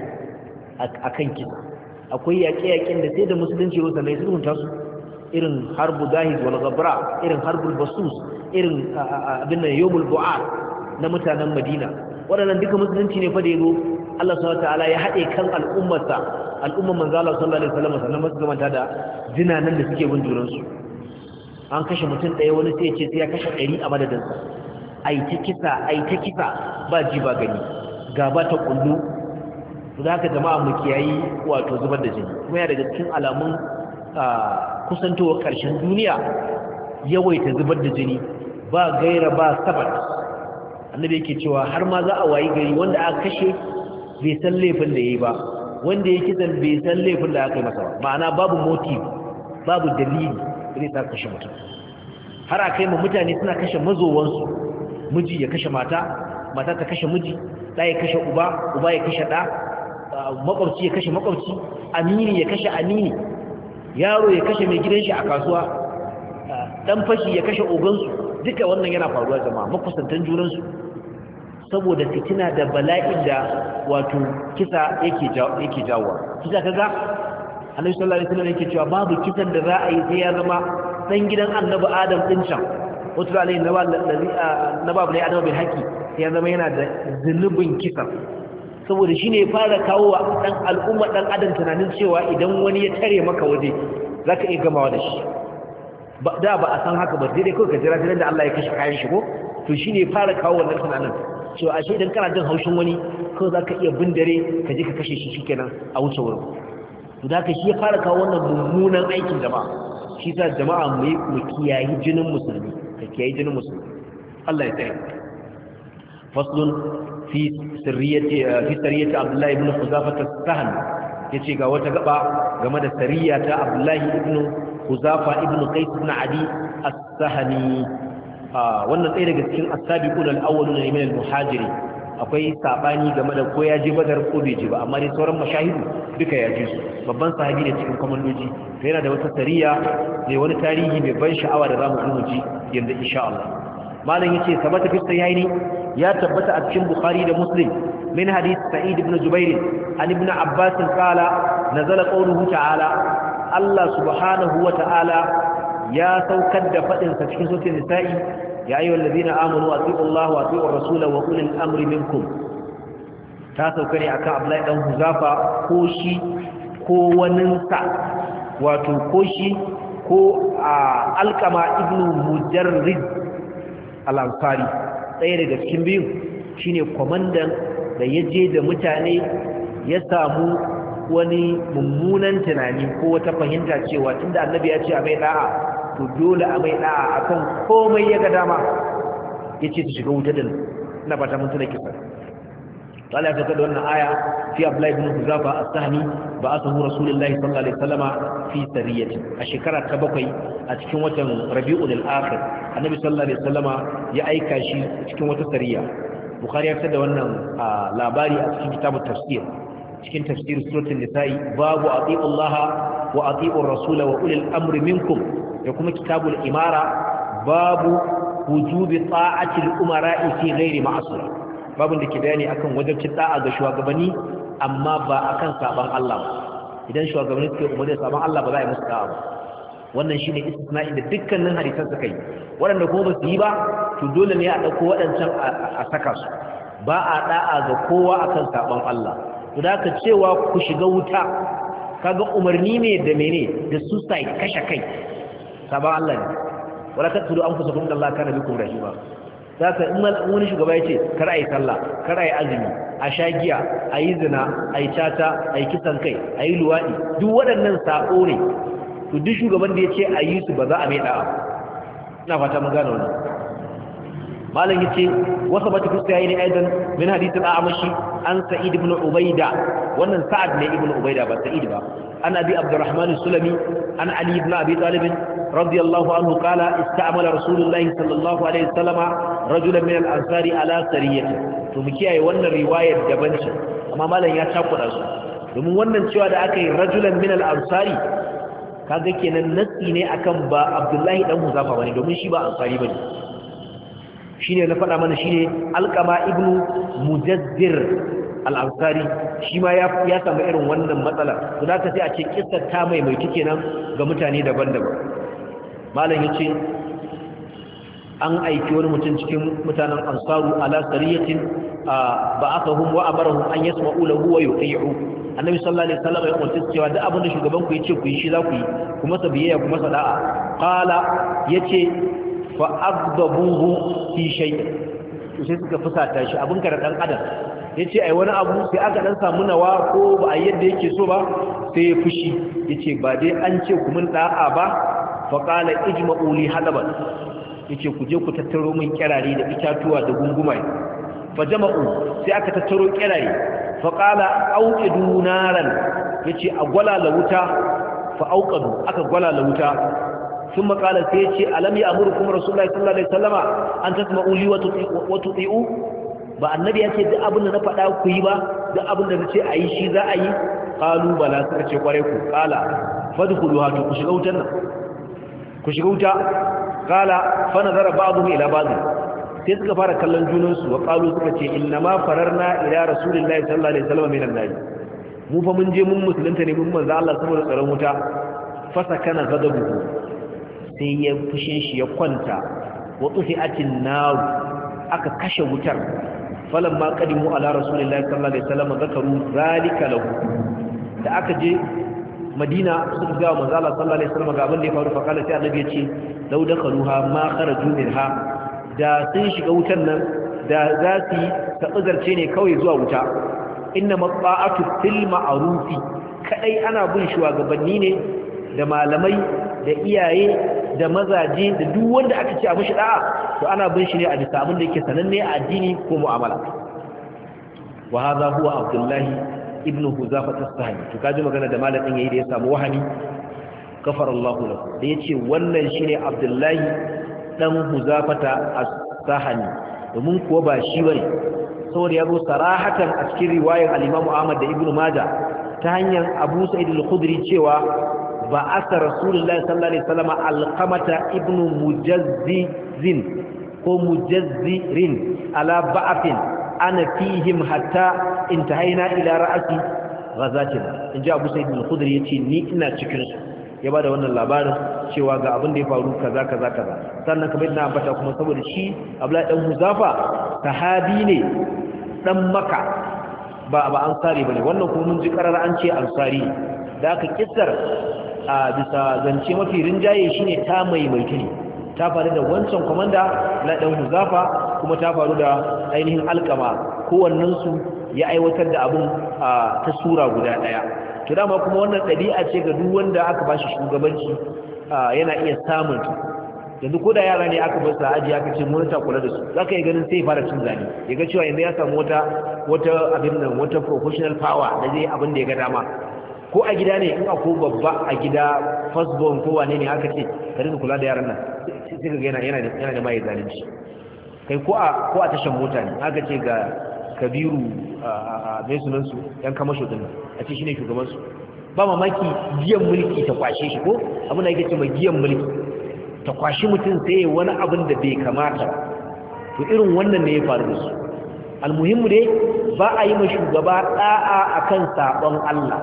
a kan kisa akwai yaƙe-yaƙen da sai da musulunci yau sannan su hunta su irin harbu dahiz wal gabra irin harbul basus irin abin nan yawmul bu'ar na mutanen madina waɗannan duka musulunci ne fa da yazo Allah subhanahu wataala ya haɗe kan al'ummarsa al'ummar manzo Allah sallallahu alaihi wasallam sannan masu zamanta da jinanan da suke bin juran su an kashe mutum ɗaya wani sai ya ce sai ya kashe ɗari a madadin sa ai ta kisa ai ta kisa ba ji ba gani gaba ta kullu to haka jama'a mu kiyayi wato zubar da jini kuma ya daga cikin alamun kusantowar ƙarshen duniya yawaita zubar da jini ba gaira ba sabat annabi yake cewa har ma za a wayi gari wanda aka kashe bai san laifin da yayi ba wanda ya kisan bai san laifin da aka yi masa ba ma'ana babu motive babu dalili zai sa kashe mutum har a kai ma mutane suna kashe mazowansu miji ya kashe mata mata ta kashe miji ɗa ya kashe uba uba ya kashe ɗa makwabci ya kashe makwabci amini ya kashe amini yaro ya kashe mai gidan shi a kasuwa dan fashi ya kashe ogansu duka wannan yana faruwa jama'a makusantan junansu saboda fitina da bala'in da wato kisa yake yake jawo kisa kaga Annabi sallallahu alaihi wasallam yake cewa babu kisan da za a yi sai ya zama dan gidan Annabi Adam din can wato alai nababu ne Adam bil haqi sai ya zama yana da zunubin kisa saboda shine ya fara kawo wa dan al'umma dan adam tunanin cewa idan wani ya tare maka waje zaka iya gamawa da shi ba da ba a san haka ba sai dai kawai ka jira sai da Allah ya kashe kayan shi ko to shine ya fara kawo wannan tunanin cewa ashe idan kana jin haushin wani kawai zaka iya bindare ka je ka kashe shi shikenan a wuce wurin to da haka shi ya fara kawo wannan mummunan aikin jama'a shi sa jama'a mu mu kiyayi jinin musulmi ka kiyayi jinin musulmi Allah ya tsare faslun fi sirriyati fi sariyati Abdullah ibn Khuzafah as-Sahm yace ga wata gaba game da sariya ta Abdullah ibn Khuzafah ibn Qais ibn Adi as-Sahmi wannan ɗaya daga cikin as-sabiqun al-awwalun min al-muhajirin akwai sabani game da ko ya je badar ko bai je ba amma dai sauran mashahidu duka ya je su babban sahabi ne cikin komandoji to yana da wata sariya ne wani tarihi mai ban sha'awa da zamu zo ji yanzu insha Allah malam yace sabata fi sahihaini ya tabbata a cikin bukhari da muslim min hadith sa'id ibn jubair an ibn abbas qala nazala qawluhu ta'ala Allah subhanahu wa ta'ala ya saukar da fadin sa cikin suratul nisa'i ya ayyuhal ladina amanu atiiullaha wa atiiur rasula wa ulil amri minkum ta sauka ne akan Abdullahi dan Huzafa ko shi ko waninsa wato ko shi ko Alqama ibn Mujarrid al-Ansari ɗaya daga cikin biyu shine komandan da yaje da mutane ya samu wani mummunan tunani ko wata fahimta cewa tunda annabi ya ce a mai da'a to dole a mai da'a akan komai ya ga dama yace su shiga wuta din ina fata mun tuna kisa to Allah ya saka da wannan aya fi Abdullah ibn Huzafa as-Sahmi ba'athahu Rasulullahi sallallahu alaihi wasallama fi sariyati a shekara ta bakwai a cikin watan Rabiul Akhir annabi sallallahu alaihi wasallama ya aika shi cikin wata sariya Bukhari ya fitar da wannan labari a cikin kitabut tafsir cikin tafsir suratul nisa'i babu atiullaha wa atiur rasula wa ulil amri minkum da kuma kitabul imara babu wujubi ta'atil umara'i fi ghairi ma'siyah babun da ke bayani akan wajibcin da'a ga shugabanni amma ba akan saban Allah ba idan shugabanni suke umarni da saban Allah ba za a yi musu da'a ba wannan shine istisna'i da dukkanin hadisan suka yi waɗanda kuma ba su yi ba to dole ne a dauko waɗancan a saka su ba a da'a ga kowa akan saban Allah to da ka cewa ku shiga wuta kaga umarni ne da mene da suicide kashe kai saban Allah ne wala taqtulu anfusakum inna Allaha kana bikum rahima saka in wani shugaba yace kar ayi sallah kar ayi azumi a shagiya ayi zina ayi tata ayi kisan kai ayi luwadi duk waɗannan sako ne to duk shugaban da yace ayi su ba za a mai da'a ina fata mun gane wannan malam yace wasa bata fuska yayin aidan min hadith al-a'mashi an sa'id ibn ubayda wannan sa'ad ne ibn ubayda ba sa'id ba an abi abdurrahman as-sulami an ali ibn abi talib radiyallahu anhu qala ista'mala rasulullahi sallallahu alaihi wasallam rajulan min al-ansari ala sariyati to mu kiyaye wannan riwayar daban ce amma malam ya takuda su domin wannan cewa da aka yi rajulan min al-ansari kaga kenan nasi ne akan ba abdullahi dan huzafa bane domin shi ba ansari bane shine na faɗa mana shine alqama ibnu mujaddir al-ansari shi ma ya ya samu irin wannan matsala to da ka sai a ce kissar ta mai mai kenan ga mutane daban-daban malam yace an aiki wani mutum cikin mutanen ansaru ala sariyatin ba'athahum wa amarahum an yasma'u lahu wa yuti'u annabi sallallahu alaihi wasallam ya umarci cewa duk abin da shugaban ku yace ku yi shi za ku yi kuma sa biyayya kuma sada'a qala yace fa aghdabuhu fi shay'in to sai suka fusata shi abin ka da dan adam yace ai wani abu sai aka dan samu nawa ko ba a yadda yake so ba sai ya fushi yace ba dai an ce ku mun da'a ba fa qala ijma'u li hadaban yace ku je ku tattaro min kirare da itatuwa da gungumai fa jama'u sai aka tattaro kirare fa qala auqidu naran yace a gwala la wuta fa auqadu aka gwala la wuta ثم قال سيتي ألم يأمركم رسول الله صلى الله عليه وسلم أن تسمعوا لي وتطيعوا ba annabi ya ce duk abin da na faɗa ku yi ba duk abin da nace ayi shi za a yi qalu bala suka ce kware ku qala fadkhuluha to ku shiga wutar nan ku shiga wuta qala fa nazara ba'dhum ila ba'd sai suka fara kallon junan su wa qalu suka ce inna ma fararna ila rasulillahi sallallahu alaihi wasallam minan nar mu fa mun je mun musulunta ne mun manzo Allah saboda tsaron wuta fasa kana gadabuhu sai ya fushin shi ya kwanta wa tufi'atin nar aka kashe wutar falamma qadimu ala rasulillahi sallallahu alaihi wasallam zakaru zalika lahu da aka je madina suka ga manzo Allah sallallahu alaihi wasallam ga abin da ya faru fa kala sai annabi ya ce law dakhaluha ma kharaju minha da sun shiga wutar nan da za su yi tabazarce ne kawai zuwa wuta inna maqa'atu fil ma'rufi kadai ana bin shugabanni ne da malamai da iyaye da mazaje da duk wanda aka ce a mishi da'a to ana bin shi ne a bisa abin da yake sananne a addini ko mu'amala wa hadha huwa abdullahi ibnu huzafa as-sahabi to kaji magana da malamin yayi da ya samu wahani kafarallahu lahu da yace wannan shine abdullahi dan huzafata as-sahani domin kuwa ba shi bane saboda ya zo sarahatan a cikin riwayar al-Imam Ahmad da Ibn Majah ta hanyar Abu Sa'id al-Khudri cewa ba asa Rasulullahi sallallahu alaihi wasallam al-Qamata ibn Mujazzizin ko Mujazzirin ala ba'afin ana fihim hatta intahaina ila ra'asi ghazatin inji Abu Sa'id al-Khudri yace ni ina cikin su ya bada wannan labarin cewa ga abin da ya faru kaza kaza kaza sannan kamar ina ambata kuma saboda shi Abdullahi dan Huzafa sahabi ne dan Makka ba ba ansari bane wannan kuma mun ji karar an ce ansari da aka kissar a bisa zance mafi rinjaye shine ta maimaita ne ta faru da wancan komanda na dan Huzafa kuma ta faru da ainihin Alqama kowannen su ya aiwatar da abun ta sura guda daya to dama kuma wannan dabi'a ce ga duk wanda aka bashi shugabanci yana iya samun yanzu ko da yara ne aka bar su aji aka ce mun ta kula da su zaka yi ganin sai fara cin zani yaga cewa yanzu ya samu wata wata abin nan wata professional power da zai abin da ya ga dama ko a gida ne in akwai babba a gida first born ko wane ne aka ce ka dinga kula da yaran nan sai ka ga yana yana yana da mai zalunci kai ko a ko a tashan mota ne aka ce ga Kabiru a mai sunan su yan kamasho din a ce shine shugaban su ba mamaki giyan mulki ta kwashe shi ko abin da yake cewa giyan mulki ta kwashi mutum sai wani abin da bai kamata to irin wannan ne ya faru da su almuhimmu dai ba a yi ma shugaba da'a akan sabon Allah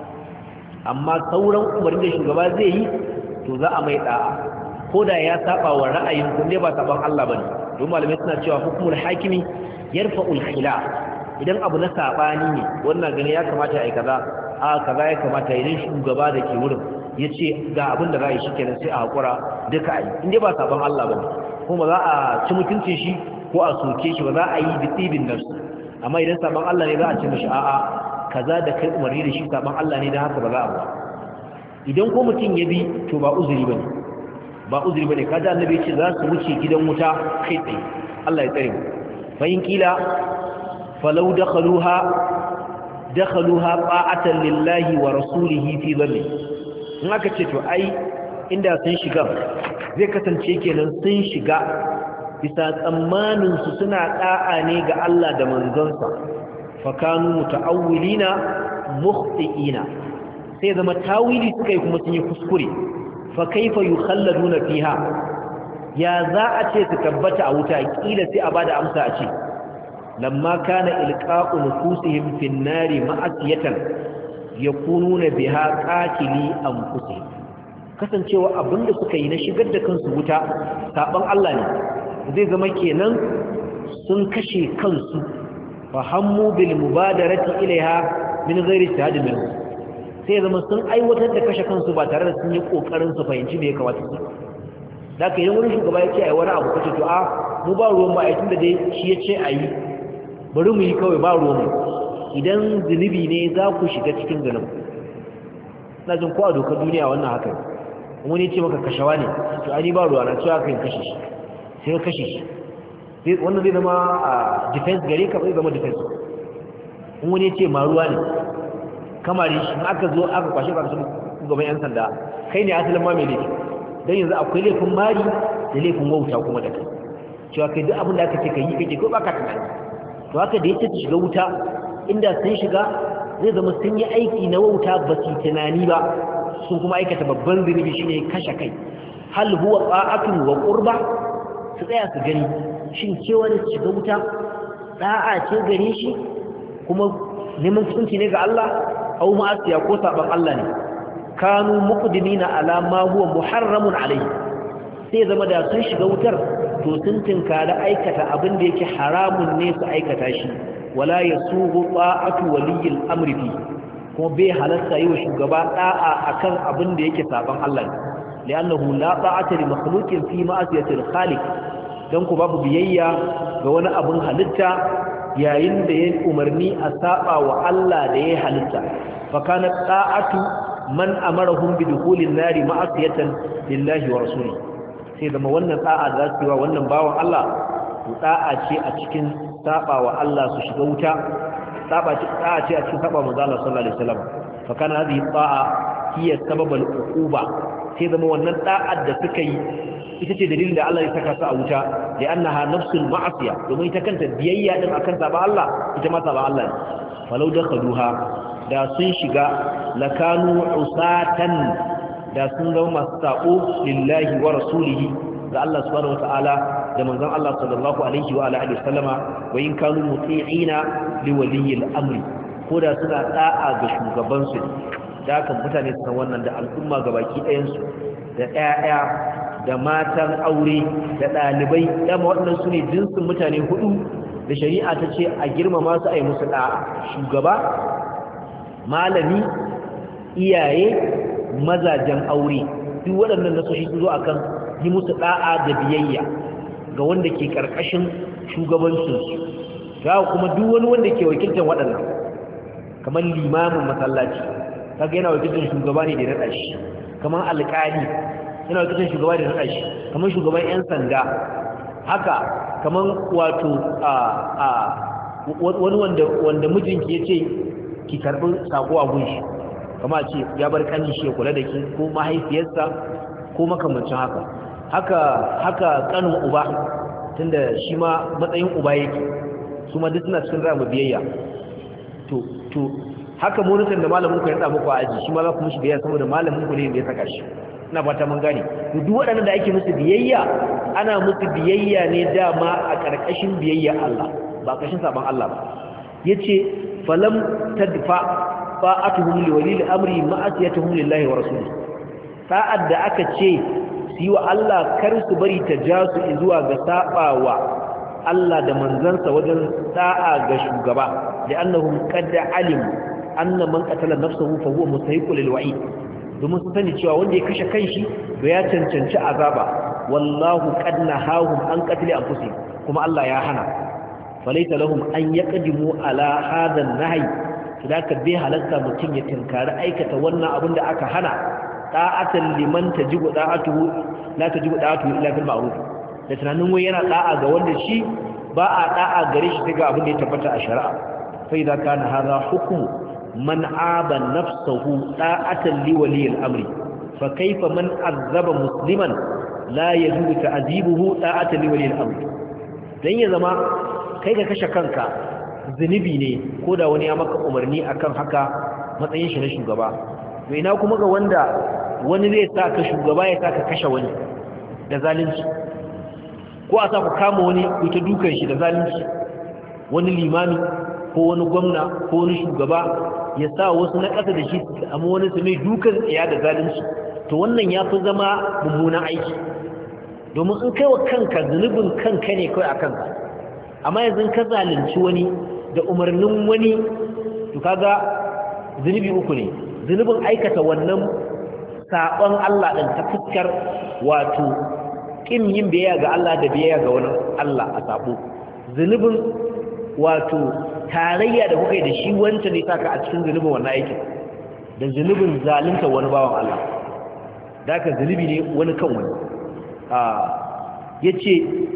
amma sauran umarnin da shugaba zai yi to za a mai da'a ko da ya saba wa ra'ayin kun dai ba sabon Allah bane don malamai suna cewa hukumul hakimi yarfa'ul khilaf idan abu na sabani ne wannan gani ya kamata ai kaza a kaza ya kamata idan shugaba da ke wurin yace ga abin da za yi shikenan sai a hakura duka ai inda ba sabon Allah bane kuma za a ci mutuncin shi ko a soke shi ba za a yi bitibin nafsi amma idan sabon Allah ne za a ci mishi a'a kaza da kai umarni da shi sabon Allah ne dan haka ba za a ba idan ko mutum ya bi to ba uzuri bane ba uzuri bane kaza annabi ya ce za su wuce gidan wuta kai tsaye Allah ya tsare mu فإن قيل فلو دخلوها دخلوها طاعة لله ورسوله في ظنه in aka ce to ai inda sun shiga zai kasance kenan sun shiga bisa tsammanin su suna da'a ne ga Allah da manzonsa fa kanu muta'awwilina mukhti'ina sai zama tawili suka yi kuma sun yi kuskure fa kaifa yukhalladuna fiha ya za a ce su tabbata a wuta kila sai a bada amsa a ce lamma kana ilqa'u nufusihim fin nari ma'asiyatan yakununa biha qatili anfusihim kasancewa abinda suka yi na shigar da kansu wuta saban Allah ne zai zama kenan sun kashe kansu fa hammu bil mubadarati ilaiha min ghairi shahadin minhu sai zama sun aiwatar da kashe kansu ba tare da sun yi kokarin su fahimci me ya kamata su da ka yi wani shugaba ya ce a yi wani abu kace to a mu ba ruwan ba a yi tun da dai shi ya ce a yi bari mu yi kawai ba ruwan mu idan zunubi ne za ku shiga cikin zunubi na jin ko a dokar duniya wannan haka wani ya ce maka kashawa ne to ani ba ruwa na cewa ka yin kashe shi sai ka kashe shi wannan zai zama a defense gare ka bai zama defense in wani ya ce ma ruwa ne kamar shi in aka zo aka kwashe ka su gaban yan sanda kai ne asalin ma mai laifi dan yanzu akwai laifin mari da laifin wauta kuma da kai cewa kai duk abin da aka ce kai kake ko baka tunani to haka da yace shiga wuta inda sun shiga zai zama sun yi aiki na wauta ba su tunani ba sun kuma aikata babban zunubi shine kashe kai hal huwa qa'atun wa qurba su tsaya su gani shin cewa ne su shiga wuta da'a ce gare shi kuma neman kusanci ne ga Allah au ma'asiya ko saban Allah ne kanu muqdimina ala ma huwa muharramun alayhi sai zama da sun shiga wutar to sun tinkara aikata abin da yake haramun ne su aikata shi wala yasuhu ta'atu waliyil amri fi kuma bai halasta yi wa shugaba da'a akan abin da yake saban Allah ne li'annahu la ta'ata li makhluqin fi ma'siyati al-khaliq dan ku babu biyayya ga wani abin halitta yayin da ya umarni a saba wa Allah da ya halitta fa kana ta'atu man amarahum bi dukhulin nari ma'asiyatan lillahi wa rasulihi sai zama wannan da'a da su yi wa wannan bawan Allah to da'a ce a cikin saba wa Allah su shiga wuta da'a ce da'a ce a cikin saba manzo Allah sallallahu alaihi wasallam fa kana hadhihi da'a hiya sababul uquba sai zama wannan da'ar da suka yi ita ce dalilin da Allah ya saka su a wuta da annaha nafsul ma'asiya domin ita kanta biyayya din akan saba Allah ita ma saba Allah ne falau dakhaluha da sun shiga lakanu usatan da sun zama masu sako lillahi wa rasulihi ga Allah subhanahu wataala da manzon Allah sallallahu alaihi wa alihi wasallama wa in kanu muti'ina li waliyil amri ko da suna da'a ga shugaban su da haka mutane su san wannan da al'umma gabaki ɗayan su da ƴaƴa da matan aure da ɗalibai dama waɗannan su ne jinsin mutane hudu da shari'a ta ce a girmama su a yi musu da'a shugaba malami iyaye mazajen aure duk waɗannan nasoshi su zo akan yi musu da'a da biyayya ga wanda ke karkashin shugabancinsu ga kuma duk wani wanda ke wakiltar waɗannan kamar limamin masallaci kaga yana wakiltar shugaba ne da ya naɗa shi kamar alƙali yana wakiltar shugaba da ya naɗa shi kamar shugaban 'yan sanda haka kamar wato a a wani wanda wanda mijinki ya ce ki karɓi sako a gunshi kama ce ya bar kanin shi ya kula da ki ko mahaifiyarsa ko makamancin haka haka haka kanin uba tunda shi ma matsayin uba yake su ma duk suna cikin rama biyayya to to haka monitorin da malamin ku ya da muku a aji shi ma za ku mishi biyayya saboda malamin ku ne da ya saka shi ina fata mun gane to duk waɗannan da ake musu biyayya ana musu biyayya ne dama a ƙarƙashin biyayya Allah ba ƙarƙashin saban Allah ba yace falam tadfa fa'atuhum li walil amri ma'asiyatuhum lillahi wa rasulihi sa'ad da aka ce su yi wa Allah kar su bari ta ja su zuwa ga sabawa Allah da manzansa wajen da'a ga shugaba da annahum qad alim anna man qatala nafsahu fa huwa mustahiqu lil wa'id domin su sani cewa wanda ya kashe kanshi to ya cancanci azaba wallahu qad nahahum an qatli anfusihim kuma Allah ya hana falaita lahum an yaqdimu ala hadha an-nahy sadaka bai halatta mutum ya tinkari aikata wannan abin da aka hana da'atan liman tajibu da'atuhu la tajibu da'atuhu illa bil ma'ruf da tunanin wai yana da'a ga wanda shi ba a da'a gare shi daga abin da ya tabbata a shari'a fa idza kana hadha hukmu man aba nafsuhu da'atan li wali al-amri fa kayfa man azaba musliman la yajuzu ta'dibuhu da'atan li wali al-amri dan ya zama kai ka kashe kanka zunubi ne ko da wani ya maka umarni akan haka matsayin shi na shugaba to ina kuma ga wanda wani zai sa ka shugaba ya sa ka kashe wani da zalunci ko a sa ku kama wani ku ta dukan shi da zalunci wani limami ko wani gwamna ko wani shugaba ya sa wasu na ƙasa da shi amma wani su mai dukan tsaya da zalunci to wannan ya fi zama mummunan aiki domin in kai wa kanka zunubin kanka ne kawai a kanka amma yanzu ka zalunci wani da umarnin wani to kaga zunubi uku ne zunubin aikata wannan sabon Allah din ta fuskar wato kin yin biyayya ga Allah da biyayya ga wani Allah a sabo zunubin wato tarayya da kuka yi da shi wancan ne saka a cikin zunubin wannan aikin da zunubin zalunta wani bawan Allah da ka zunubi ne wani kan wani a yace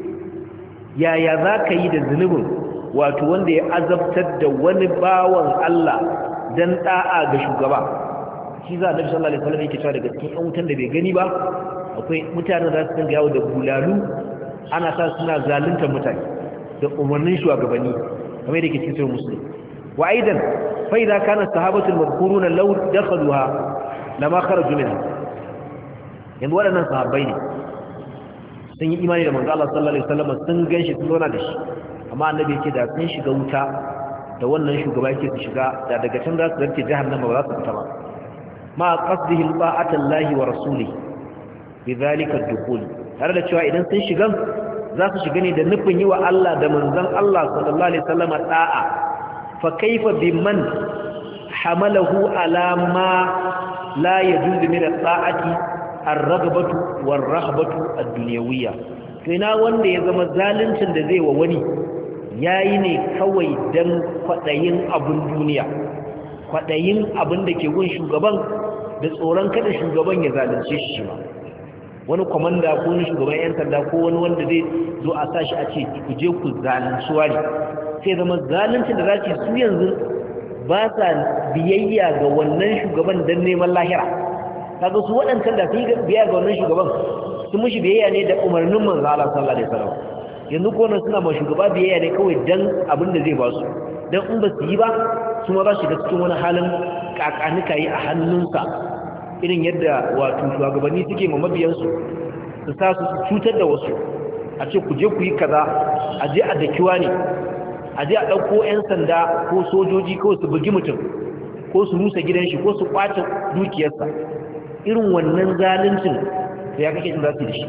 yaya za ka yi da zunubin wato wanda ya azabtar da wani bawan Allah dan da'a ga shugaba shi za a nabi sallallahu alaihi wasallam yake cewa daga cikin ɗan wutan da bai gani ba akwai mutane za su dinga yawo da bulalu ana sa suna zalunta mutane da umarnin shugabanni kamar yadda ke cikin sahih muslim wa aidan fa idza kana sahabatu al-madhkuruna law dakhaluha lama kharaju minha yanzu waɗannan sahabbai ne sun yi imani da manzo Allah sallallahu alaihi wasallam sun ganshi sun zauna da shi amma annabi yake da sun shiga wuta da wannan shugaba yake su shiga da daga can za su zarce jahannama ba za su fita ba ma qasdihi ba'ata Allahi wa rasulihi bidhalika ad-dukhul tare da cewa idan sun shiga za su shiga ne da nufin yi wa Allah da manzon Allah sallallahu alaihi wasallam da'a fa kaifa biman hamalahu ala ma la yajuzu min at-ta'ati ar-raghbatu war-rahbatu ad-dunyawiyya to ina wanda ya zama zaluncin da zai wa wani yayi ne kawai dan kwadayin abun duniya kwadayin abin da ke gun shugaban da tsoron kada shugaban ya zalunce shi ba wani komanda ko wani shugaban yan sanda ko wani wanda zai zo a sashi a ce ku je ku zalunci wani sai zama zaluncin da zaki su yanzu ba sa biyayya ga wannan shugaban dan neman lahira kaga su waɗancan da sun yi biya ga wannan shugaban sun mushi biyayya ne da umarnin manzo Allah sallallahu alaihi wasallam yanzu ko nan suna ma shugaba biyayya ne kawai dan abin da zai ba su dan in ba su yi ba su ma za su shiga cikin wani halin kakanika yi a hannunsa irin yadda wato shugabanni suke ma mabiyansu su sa su cutar da wasu a ce ku je ku yi kaza a je a dakiwa ne a je a ɗauko 'yan sanda ko sojoji ko su bugi mutum ko su rusa gidan shi ko su kwace dukiyarsa irin wannan zaluncin da ya kake jin za su da shi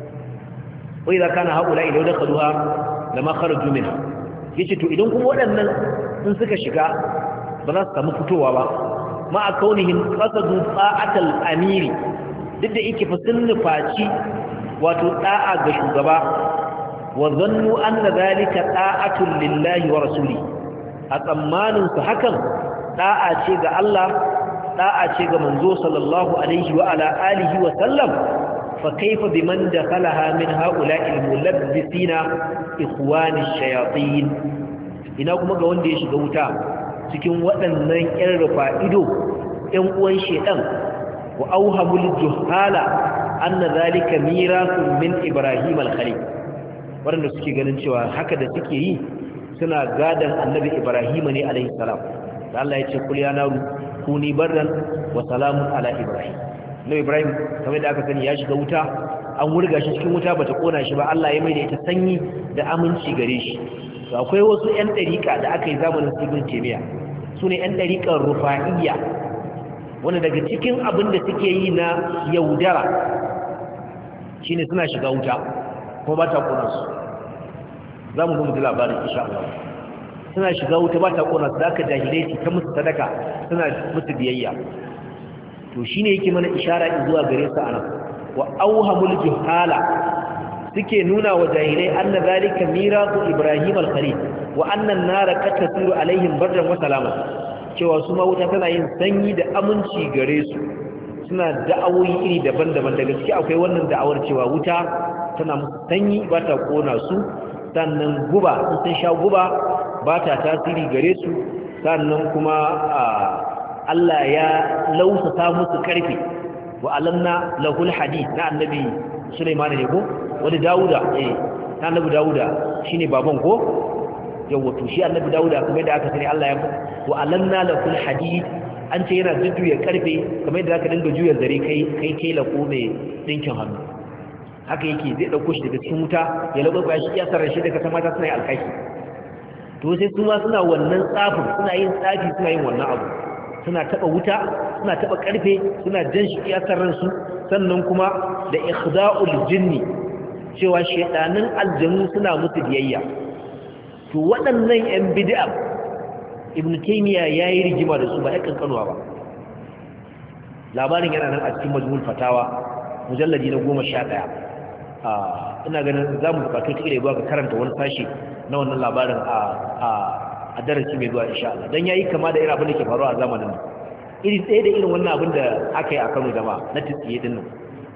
wai za ka na haƙula idan da kaduwa da makarar jumina ya ce to idan kuma waɗannan sun suka shiga ba za su samu fitowa ba ma a kaunihin ƙasadu tsa'atal amiri duk da yake fasin nufaci wato ɗa'a ga shugaba wa zannu anna zalika ta'atun lillahi wa rasuli a tsammanin su hakan da'a ce ga Allah da'a ce ga manzo sallallahu alaihi wa ala alihi wa sallam fa kaifa biman dakhalaha min ha'ula'il mulabbisina ikhwani shayatin ina kuma ga wanda ya shiga wuta cikin waɗannan ƴan rufa ido ƴan uwan shedan wa auhamul juhala anna zalika mirathun min ibrahim al-khalil wanda suke ganin cewa haka da suke yi suna gadan annabi ibrahim ne alaihi salam da Allah ya ce kul ya naru kuni barran wa salamun ala ibrahim no ibrahim kamar da aka sani ya shiga wuta an wurga shi cikin wuta bata kona shi ba Allah ya mai da ita sanyi da aminci gare shi to akwai wasu ƴan dariƙa da aka yi zamanin ibn taymiya sune ƴan dariƙar rufa'iyya wanda daga cikin abin da suke yi na yaudara shine suna shiga wuta ko ba ta kona su za mu gudu labarin insha Allah suna shiga wuta ba ta kona su da aka jahilai su ta musu sadaka suna musu biyayya to shine yake mana ishara zuwa gare su anan wa auhamul juhala suke nuna wa jahilai anna zalika mirasu ibrahim al-khalil wa anna an-nara qad tasiru alaihim bardan wa salama cewa su ma wuta tana yin sanyi da aminci gare su suna da'awoyi iri daban-daban daga ciki akwai wannan da'awar cewa wuta tana musu sanyi ba ta kona su sannan guba sun sha guba ba ta tasiri gare su sannan kuma Allah ya lausasa musu karfe wa alanna lahul hadid na annabi Sulaiman ne ko wanda Dawuda eh na annabi Dawuda shine baban ko yawa to shi annabi Dawuda kamar da aka sani Allah ya wa alanna lahul hadid an ce yana jujjuya karfe kamar yadda aka dinga juya zare kai kai kai lako mai dinkin hannu haka yake zai dauko shi daga cikin wuta ya lagwagwa shi ya sarar shi daga sama ta suna yi alkaki to sai su ma suna wannan tsafin suna yin tsafi suna yin wannan abu suna taba wuta suna taba karfe suna jan shi ya sarar su sannan kuma da ikhda'ul jinni cewa shedanin aljanu suna musu biyayya to waɗannan yan bid'a ibn taymiya yayi rigima da su ba yakan kanuwa ba labarin yana nan a cikin majmu'ul fatawa mujalladi na goma sha ɗaya ina ganin zamu bukatu take da zuwa ga karanta wani sashi na wannan labarin a a a darasi mai zuwa insha Allah dan yayi kama da irin abin da ke faruwa a zamanin nan iri tsaye da irin wannan abin da aka yi a Kano jama'a na tsiye din nan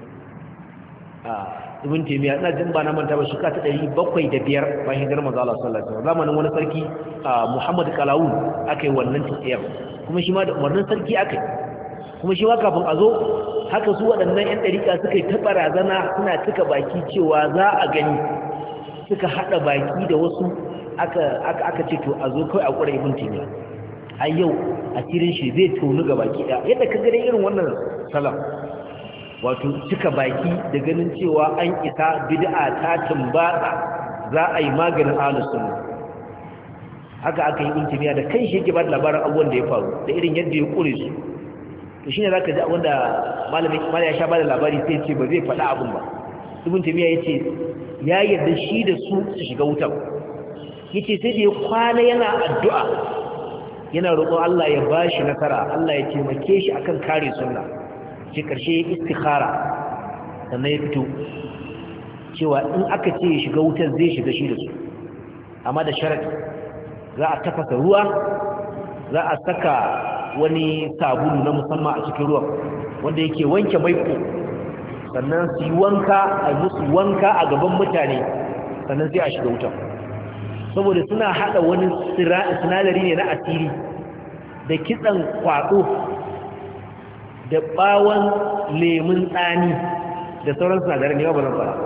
ibn taymiya ina jin ba na manta ba shi ka ta ɗari bakwai da biyar bayan hijirar manzo Allah sallallahu alaihi wasallam zamanin wani sarki Muhammad Kalawun akai wannan tsiyar kuma shi ma da umarnin sarki akai kuma shi ma kafin a zo haka su waɗannan ƴan ɗariƙa suka yi ta barazana suna cika baki cewa za a gani suka haɗa baki da wasu aka aka aka ce to a zo kai a ƙura ibn taymiya ai yau asirin shi zai tonu ga baki ɗaya yadda ka gani irin wannan salam wato cika baki da ganin cewa an isa bid'a ta tumbatsa za a yi maganin ahlus sunna haka aka yi intimiya da kai shi yake ba da labarin abubuwan da ya faru da irin yadda ya kure su to shine zaka ji wanda malamin malami ya sha ba da labari sai ce ba zai faɗa abun ba ibn timiya yace ya yarda shi da su su shiga wuta yace sai da ya kwana yana addu'a yana roƙon Allah ya bashi nasara Allah ya taimake shi akan kare sunna ce karshe istikhara sannan ya fito cewa in aka ce ya shiga wutar zai shiga shi da su amma da sharadi za a tafasa ruwa za a saka wani sabulu na musamman a cikin ruwan wanda yake wanke maiko sannan su yi wanka a musu wanka a gaban mutane sannan sai a shiga wutar saboda suna hada wani sinadari ne na asiri da kitsan kwado da bawon lemun tsani da sauran sinadarai ne ba zan fara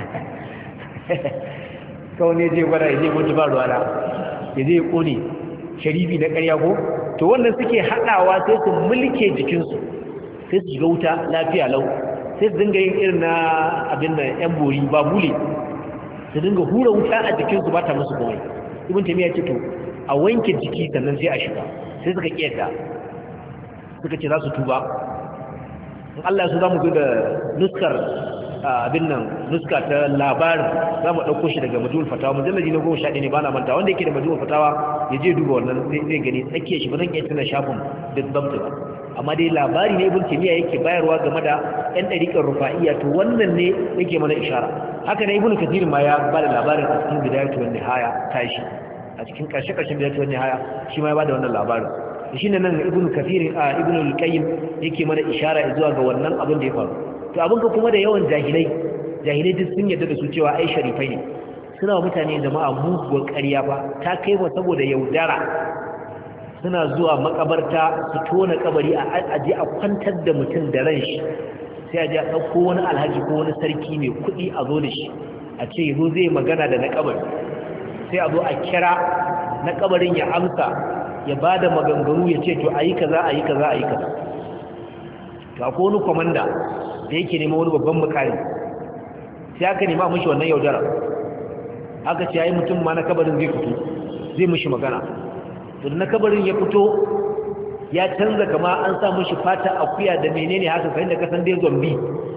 kawai ne zai gwada ya zai mutu ba ruwa da ya zai kone sharifi na ƙarya ko to wannan suke haɗawa sai su mulke jikinsu sai su shiga wuta lafiya lau sai su dinga yin irin na abin da yan bori ba bule su dinga hura wuta a jikinsu ba ta musu komai ibn taymiya ce to a wanke jiki sannan sai a shiga sai suka kiyarda suka ce za su tuba in Allah ya so za mu zo da nuskar abin nan nuska ta labarin za mu ɗauko shi daga majmu'ul fatawa mujallaji na goma sha ɗaya ne ba na manta wanda yake da majmu'ul fatawa ya je duba wannan zai gani tsakiyar shi ba zan iya tuna shafin da zamta ba amma dai labari ne ibn taymiya yake bayarwa game da ɗan ɗariƙar rufa'iyya to wannan ne yake mana ishara haka ne ibn kathir ma ya ba da labarin a cikin bidayatu wan nihaya tashi a cikin ƙarshe ƙarshen bidayatu wan nihaya shi ma ya ba da wannan labarin shi ne nan ibn kathir a ibn al-qayyim yake mana ishara zuwa ga wannan abin da ya faru to abin ka kuma da yawan jahilai jahilai duk sun yarda da su cewa ai sharifai ne suna wa mutane jama'a muguwar ƙarya ba ta kai wa saboda yaudara suna zuwa makabarta su tona kabari a aje a kwantar da mutum da ran shi sai a je a ɗauko wani alhaji ko wani sarki mai kuɗi a zo da shi a ce yazo zai magana da na kabari sai a zo a kira na kabarin ya amsa ya ba da maganganu ya ce to a yi kaza a yi kaza a yi kaza to akwai wani kwamanda da yake nema wani babban mukari sai aka nema mashi wannan yaudara aka ce ya yi mutum ma na kabarin zai fito zai mashi magana to na kabarin ya fito ya canza kama an sa mashi fata akuya da menene haka sai da kasan dai zombi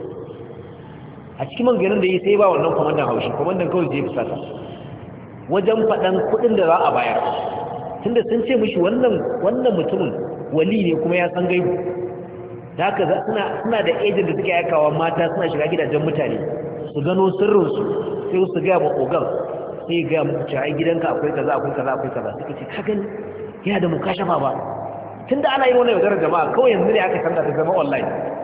a cikin manganin da yi sai ba wannan kwamandan haushi kwamandan kawai zai fusata wajen faɗan kuɗin da za a bayar tunda sun ce mishi wannan wannan mutumin wali ne kuma ya san gaibu da haka suna suna da agent da suke aikawa mata suna shiga gidajen mutane su gano sirrin su sai su ga ba ogan sai ga mu ci ai gidanka akwai kaza akwai kaza akwai kaza suka ce ka gani yana da mukashafa ba tunda ana yin wannan yaudarar jama'a kawai yanzu ne aka sanda ta zama online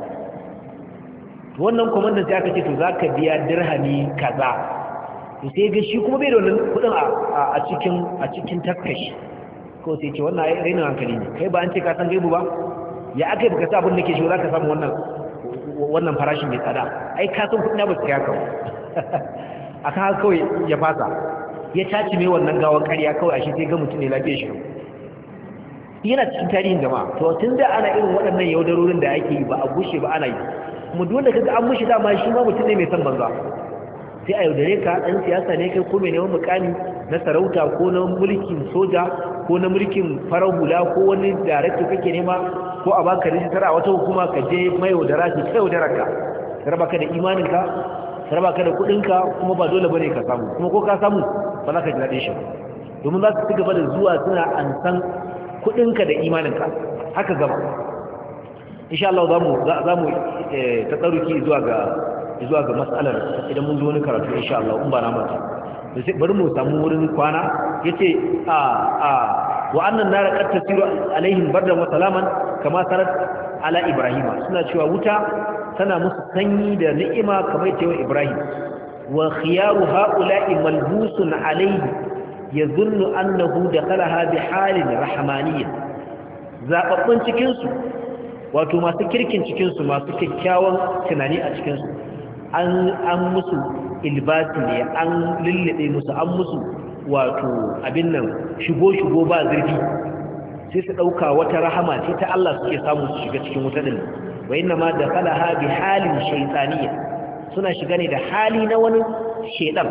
wannan komandan sai aka ce to zaka biya dirhami kaza sai ga shi kuma bai da wannan kudin a cikin a cikin takashi ko sai ce wannan rainin hankali ne kai ba an ce ka san gaibu ba ya aka yi baka sa abin da ke shi za ka samu wannan wannan farashin mai tsada ai ka san kudin ba su kai kawai aka haka kawai ya fasa ya caci mai wannan gawar ƙarya kawai a shi sai ga mutum ne lafiya shi yana cikin tarihin jama'a to tun da ana irin waɗannan yaudarorin da ake yi ba a gushe ba ana yi kuma duk wanda kaga an mushi dama shi ma mutum ne mai san banza sai a yaudare ka ɗan siyasa ne kai ko mai neman mukami na sarauta ko na mulkin soja ko na mulkin farar hula ko wani darakta kake nema ko a baka rijistar a wata hukuma ka je mai yaudara ki kai yaudara ka raba ka da imaninka raba ka da kuɗinka kuma ba dole bane ka samu kuma ko ka samu ba za ka ji daɗin shi domin za su ci gaba da zuwa suna an san kuɗinka da imaninka haka gaba insha Allah za mu za mu ta tsaruki zuwa ga zuwa ga mas'alar idan mun zo wani karatu insha Allah in ba na mata bari mu samu wurin kwana yace a a wa annan nar qad tasiru alaihim bardan wa salaman kama sarat ala ibrahima suna cewa wuta tana musu sanyi da ni'ima kamar cewa ibrahim wa khiyaru haula'i malbusun alaihi yadhunnu annahu dakhalaha bi halin rahmaniyya zababbun cikin su wato masu kirkin cikin su masu kyakkyawan tunani a cikin su an an musu ilbasi ne an lullube musu an musu wato abin nan shigo-shigo ba zurfi sai su ɗauka wata rahama ce ta Allah suke samu su shiga cikin wuta ɗin wa inna ma da falaha bi halin shaitaniya suna shiga ne da hali na wani shaidan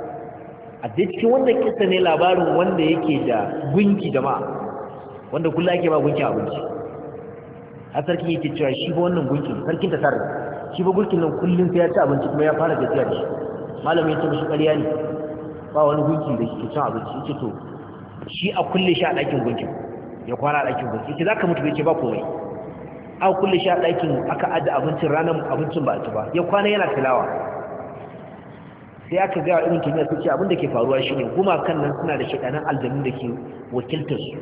a cikin wannan kissa ne labarin wanda yake da gunki jama'a wanda kullum ake ba gunki abinci har sarki yake cewa shi ba wannan gunkin sarkin ta sarri shi ba gunkin nan kullum sai ya ci abinci kuma ya fara gajiya da shi malamin ya ce mishi ƙarya ne ba wani gunki da ke cin abinci yake to shi a kulle shi a ɗakin gunkin ya kwana a ɗakin gunkin yake za ka mutu bai ce ba komai a kulle shi a ɗakin aka adda abincin ranar abincin ba a ci ba ya kwana yana tilawa sai aka gaya irin kimiyya su ce abin da ke faruwa shi ne gumakan nan suna da shaɗanin aljanun da ke wakiltar su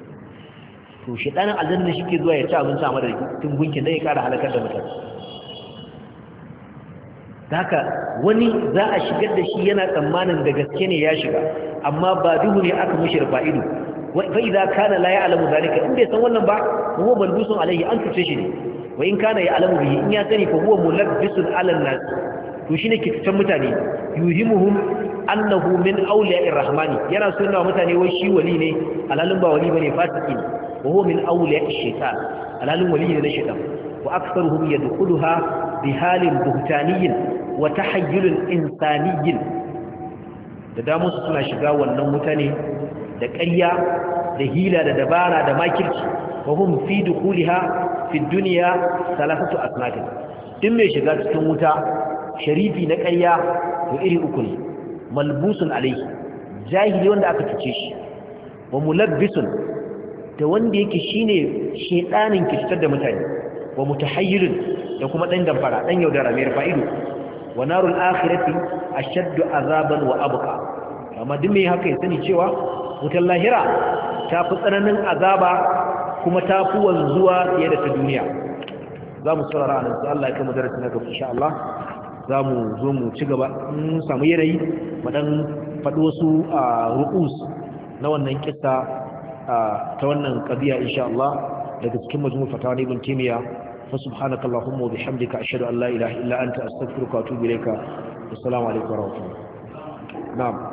to shaɗanin aljanun da shi ke zuwa ya ci abinci a madadin gunkin don ya ƙara halakar da mutane da haka wani za a shigar da shi yana tsammanin da gaske ne ya shiga amma ba duhu ne aka mushi rufa ido fa idza kana la ya'lamu zalika in bai san wannan ba huwa malbusun alaihi an tuce shi ne wa in kana ya'lamu bihi in ya sani fa huwa mulabbisun ala an-nas to shine ke tutan mutane yuhimuhum annahu min awliya'ir rahmani yana sunna mutane wai shi wali ne alalun ba wali bane fasiki ne wa huwa min awliya'ish shaitan alalun wali ne na shaitan wa aktharuhum yadkhuluha bihalin buhtaniyyin wa tahayyulin insaniyyin da damu su suna shiga wannan mutane da ƙarya da hila da dabara da makirci wa hum fi dukhuliha fi dunya salasatu asnaf din mai shiga cikin wuta sharifi na ƙarya to iri uku ne malbusun alaihi jahili wanda aka tuce shi wa mulabbisun da wanda yake shine shedanin kitar da mutane wa mutahayyirun da kuma dan damfara dan yaudara mai fa'ido wa narul akhirati ashaddu azaban wa abqa amma duk mai haka ya sani cewa wutar lahira ta fi tsananin azaba kuma ta fi wanzuwa fiye da ta duniya za mu saurara a nan sai Allah ya kama darasi na gaba insha Allah za mu zo mu ci gaba mun samu yanayi maɗan faɗi wasu ru'us na wannan kissa ta wannan ƙabiya insha Allah daga cikin majmu' fatawa ibn Taymiyyah fa subhanaka allahumma wa bihamdika ashhadu an la ilaha illa anta astaghfiruka wa atubu ilayka assalamu alaikum wa rahmatullahi na'am